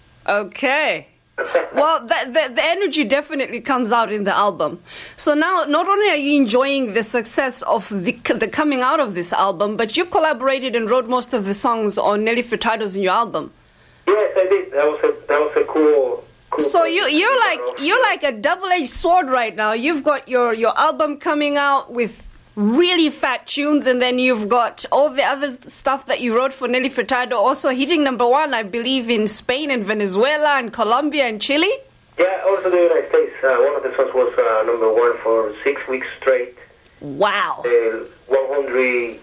Okay. Well, the, the, the energy definitely comes out in the album. So now, not only are you enjoying the success of the the coming out of this album, but you collaborated and wrote most of the songs on Nelly Furtado's new album. Yes, I did. That was a that was a cool. cool so you you're like you're like a double-edged sword right now. You've got your your album coming out with really fat tunes, and then you've got all the other stuff that you wrote for Nelly Furtado also hitting number one, I believe, in Spain and Venezuela and Colombia and Chile. Yeah, also the United States. Uh, one of the songs was uh, number one for six weeks straight. Wow. Uh, one hundred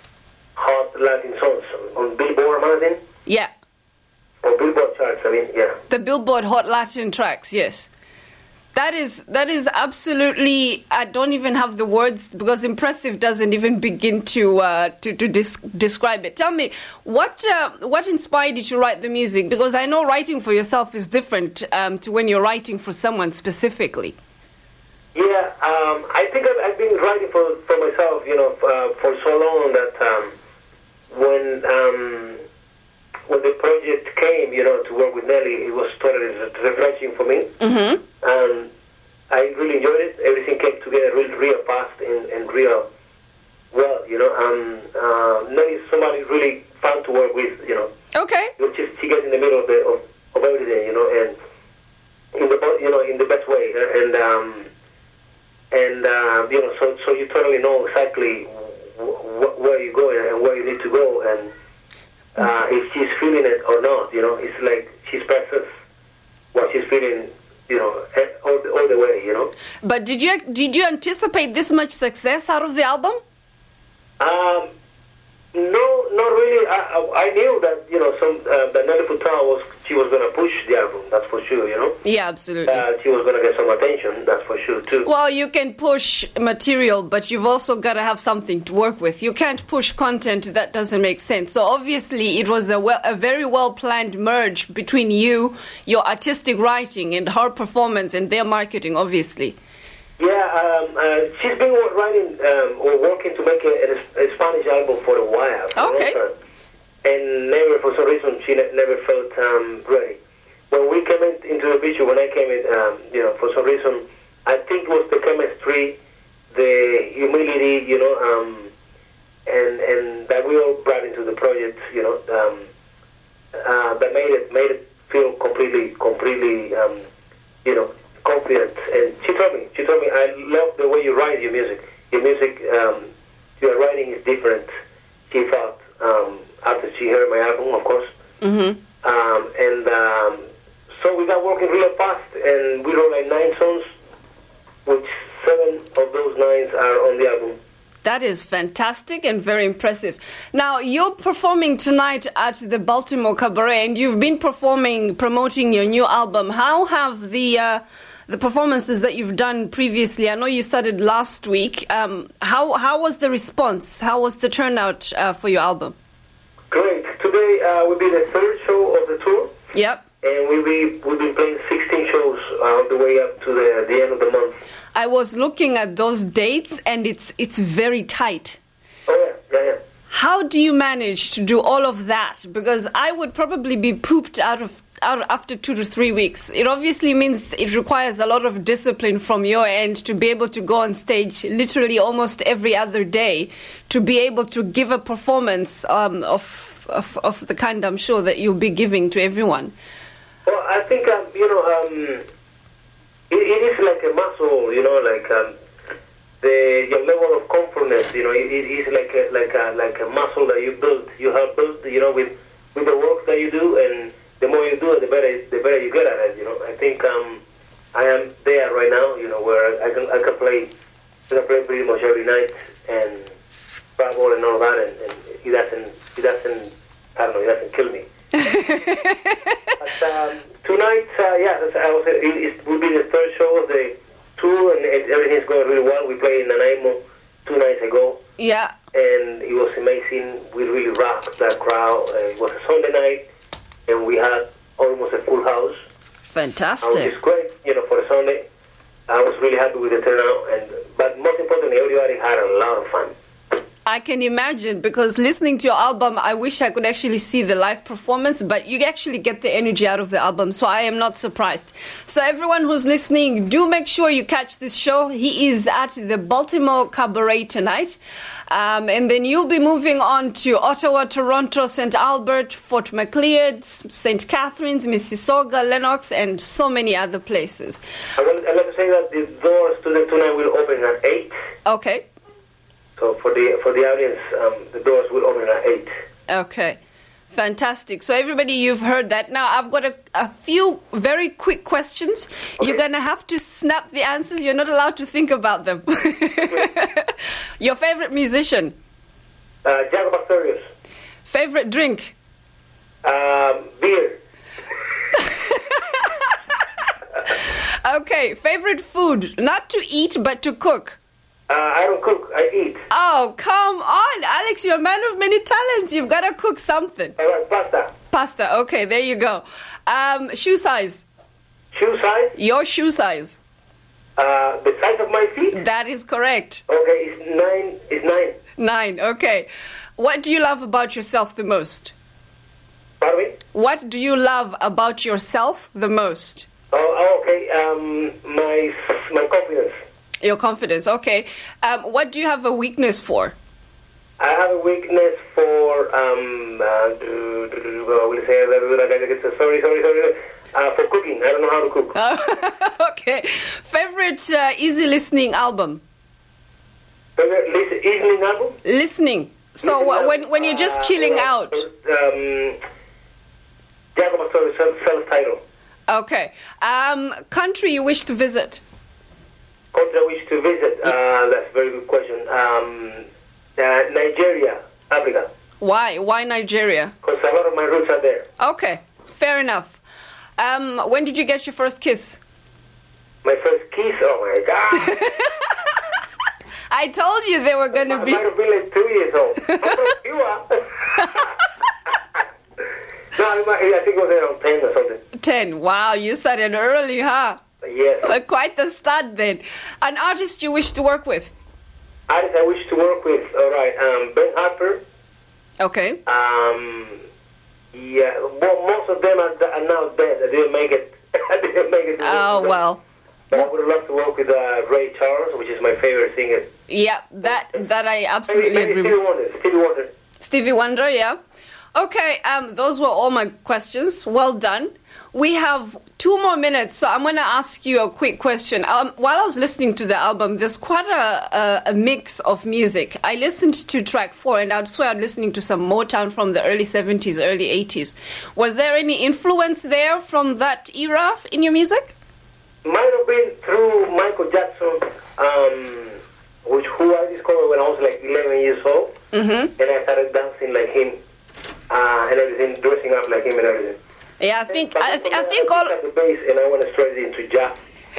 hot Latin songs on Billboard magazine. Yeah. Or Billboard charts, I mean, yeah. The Billboard Hot Latin tracks, yes. That is that is absolutely. I don't even have the words because impressive doesn't even begin to uh, to to dis- describe it. Tell me what uh, what inspired you to write the music? Because I know writing for yourself is different um, to when you're writing for someone specifically. Yeah, um, I think I've, I've been writing for for myself, you know, uh, for so long that um, when um, when the project came, you know, to work with Nelly, it was totally refreshing for me. Mm-hmm. Um, I really enjoyed it. Everything came together real, real fast and, and real well, you know. Um, uh, Nelly is somebody really fun to work with, you know. Okay. Which is, she gets in the middle of, the, of, of everything, you know, and in the you know in the best way. And um, and uh, you know, so so you totally know exactly wh- where you're going and where you need to go, and uh, if she's feeling it or not, you know, it's like she expresses what she's feeling, you know, all the, all the way, you know. But did you did you anticipate this much success out of the album? Um, no, not really. I, I, I knew that, you know, some uh, that Nelly Furtado was she was going to push the album. That's for sure, you know. Yeah, absolutely. Uh, she was going to get some attention. That's for sure too. Well, you can push material, but you've also got to have something to work with. You can't push content that doesn't make sense. So obviously, it was a well, a very well planned merge between you, your artistic writing, and her performance and their marketing. Obviously. Yeah, um, uh, she's been writing um, or working to make a, a Spanish album for a while. Okay. You know? And never, for some reason, she ne- never felt um, ready. When we came in, into the picture, when I came in, um, you know, for some reason, I think it was the chemistry, the humility, you know, um, and and that we all brought into the project, you know, um, uh, that made it made it feel completely, completely, um, you know, confident. And she told me, she told me, I love the way you write your music. Your music, um, your writing is different. She thought, um, after she heard my album, of course. Mm-hmm. And um, so we got working real fast, and we wrote like nine songs, which seven of those nines are on the album. That is fantastic and very impressive. Now, you're performing tonight at the Baltimore Cabaret, and you've been performing, promoting your new album. How have the uh, the performances that you've done previously, I know you started last week, um, how, how was the response? How was the turnout uh, for your album? Great. Today uh, will be the third show of the tour. Yep. And we'll be, we've been playing sixteen shows all the way up to the, the end of the month. I was looking at those dates, and it's it's very tight. Oh, yeah, yeah, yeah. How do you manage to do all of that? Because I would probably be pooped out of out after two to three weeks. It obviously means it requires a lot of discipline from your end to be able to go on stage literally almost every other day, to be able to give a performance um, of, of of the kind I'm sure that you'll be giving to everyone. Well, I think, um, you know, um, it, it is like a muscle, you know, like um, the your level of comfortness, you know, it, it is like a, like a like a muscle that you build, you have built, you know, with with the work that you do, and the more you do it, the better the better you get at it, you know. I think um, I am there right now, you know, where I can I can play, I can play pretty much every night and travel and all that, and, and it doesn't it doesn't I don't know, it doesn't kill me. But, um, tonight, uh, yeah, I was, it, it will be the third show of the tour, and it, everything's going really well. We played in Nanaimo two nights ago. Yeah. And it was amazing. We really rocked that crowd. Uh, it was a Sunday night, and we had almost a full house. Fantastic. Which is great, you know, for a Sunday. I was really happy with the turnout, and but most importantly, everybody had a lot of fun. I can imagine, because listening to your album, I wish I could actually see the live performance, but you actually get the energy out of the album, so I am not surprised. So everyone who's listening, do make sure you catch this show. He is at the Baltimore Cabaret tonight. Um, and then you'll be moving on to Ottawa, Toronto, Saint Albert, Fort Macleod, Saint Catharines, Mississauga, Lennox, and so many other places. I want, I'd like to say that the doors to the tonight will open at eight. Okay. So for the for the audience, um, the doors will open at eight. Okay, fantastic. So everybody, you've heard that. Now I've got a, a few very quick questions. Okay. You're gonna have to snap the answers. You're not allowed to think about them. Your favorite musician? Uh, Jaco Pastorius. Favorite drink? Um, beer. Okay, favorite food? Not to eat, but to cook. Uh, I don't cook, I eat. Oh, come on, Alex, you're a man of many talents. You've got to cook something. I like pasta. Pasta, okay, there you go. Um, shoe size? Shoe size? Your shoe size? Uh, the size of my feet? That is correct. Okay, it's nine, it's nine. Nine, okay. What do you love about yourself the most? Pardon me? What do you love about yourself the most? Oh, okay, um, my, my confidence. Your confidence, okay. Um, what do you have a weakness for? I have a weakness for, um, uh, do, do, do, do, will say, sorry, sorry, sorry, uh, for cooking. I don't know how to cook. Oh, okay. Favorite uh, easy listening album? Favorite listen, evening album? Listening. So listening w- when album, when you're just uh, chilling uh, out. Um, Jaco Pastorius, self-titled. Okay. Um, country you wish to visit? Country I wish to visit? Uh, that's a very good question. Um, uh, Nigeria, Africa. Why? Why Nigeria? Because a lot of my roots are there. Okay, fair enough. Um, when did you get your first kiss? My first kiss? Oh my God. I told you they were going to be... I might have been like two years old. You are. No, I think it was around ten or something. ten, wow, you started early, huh? Yes. Uh, quite the start then. An artist you wish to work with? Artist I wish to work with, all right. Um, Ben Harper. Okay. Um, yeah, well, most of them are, are now dead. I didn't make it. I didn't make it. Oh, well. But I would love to work with uh, Ray Charles, which is my favorite singer. Yeah, that that I absolutely maybe, maybe agree Stevie with. Wonder. Stevie Wonder. Stevie Wonder, yeah. Okay, um, those were all my questions. Well done. We have two more minutes, so I'm going to ask you a quick question. Um, while I was listening to the album, there's quite a, a, a mix of music. I listened to track four, and I'd swear I'm listening to some Motown from the early seventies, early eighties. Was there any influence there from that era in your music? Might have been through Michael Jackson, um, which who I discovered when I was like eleven years old, Mm-hmm. and I started dancing like him uh, and everything, dressing up like him and everything. Yeah, I think I, th- I think all the bass, and I want to stretch it into jazz.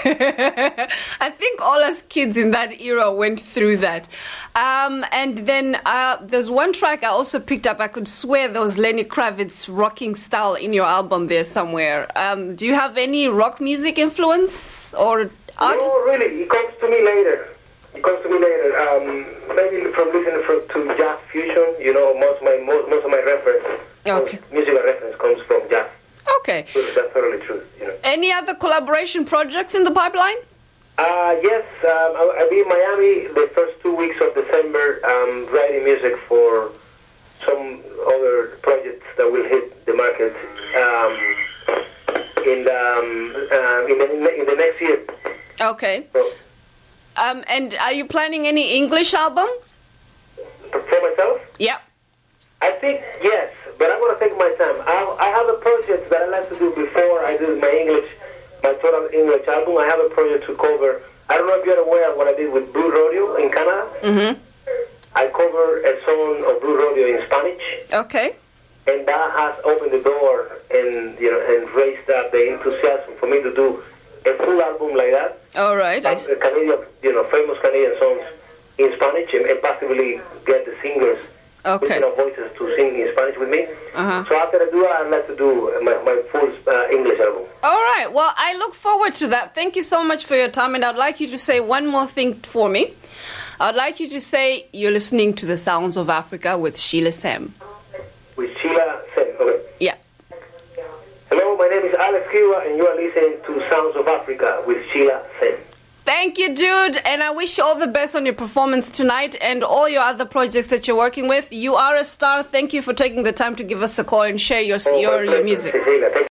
I think all us kids in that era went through that. Um, and then uh, there's one track I also picked up. I could swear there was Lenny Kravitz rocking style in your album there somewhere. Um, do you have any rock music influence or artist? No, really. It comes to me later. It comes to me later. Um, maybe from listening from, to jazz fusion. You know, most of my most, most of my reference, okay. musical reference comes from jazz. Okay. So that's totally true. You know. Any other collaboration projects in the pipeline? Uh, yes, um, I'll, I'll be in Miami the first two weeks of December, um, writing music for some other projects that will hit the market um, in, the, um, uh, in, the, in the next year. Okay. So, um, and are you planning any English albums? For myself? Yeah. I think yes, but I'm going to take my time. I, I have a project that I like to do before I do my English, my total English album. I have a project to cover. I don't know if you're aware of what I did with Blue Rodeo in Canada. Mm-hmm. I cover a song of Blue Rodeo in Spanish. Okay. And that has opened the door and you know and raised up the enthusiasm for me to do a full album like that. All right. Um, I Canadian, you know, famous Canadian songs in Spanish and, and possibly get the singers. Okay. You know, voices to sing in Spanish with me. Uh-huh. So after I do that, I'd like to do my, my full uh, English album. All right. Well, I look forward to that. Thank you so much for your time. And I'd like you to say one more thing for me. I'd like you to say you're listening to the Sounds of Africa with Sheila Sam. With Sheila Sam, okay. Yeah. Hello, my name is Alex Kiwa, and you are listening to Sounds of Africa with Sheila Sam. Thank you, Jude, and I wish you all the best on your performance tonight and all your other projects that you're working with. You are a star. Thank you for taking the time to give us a call and share your, Oh, your, your music.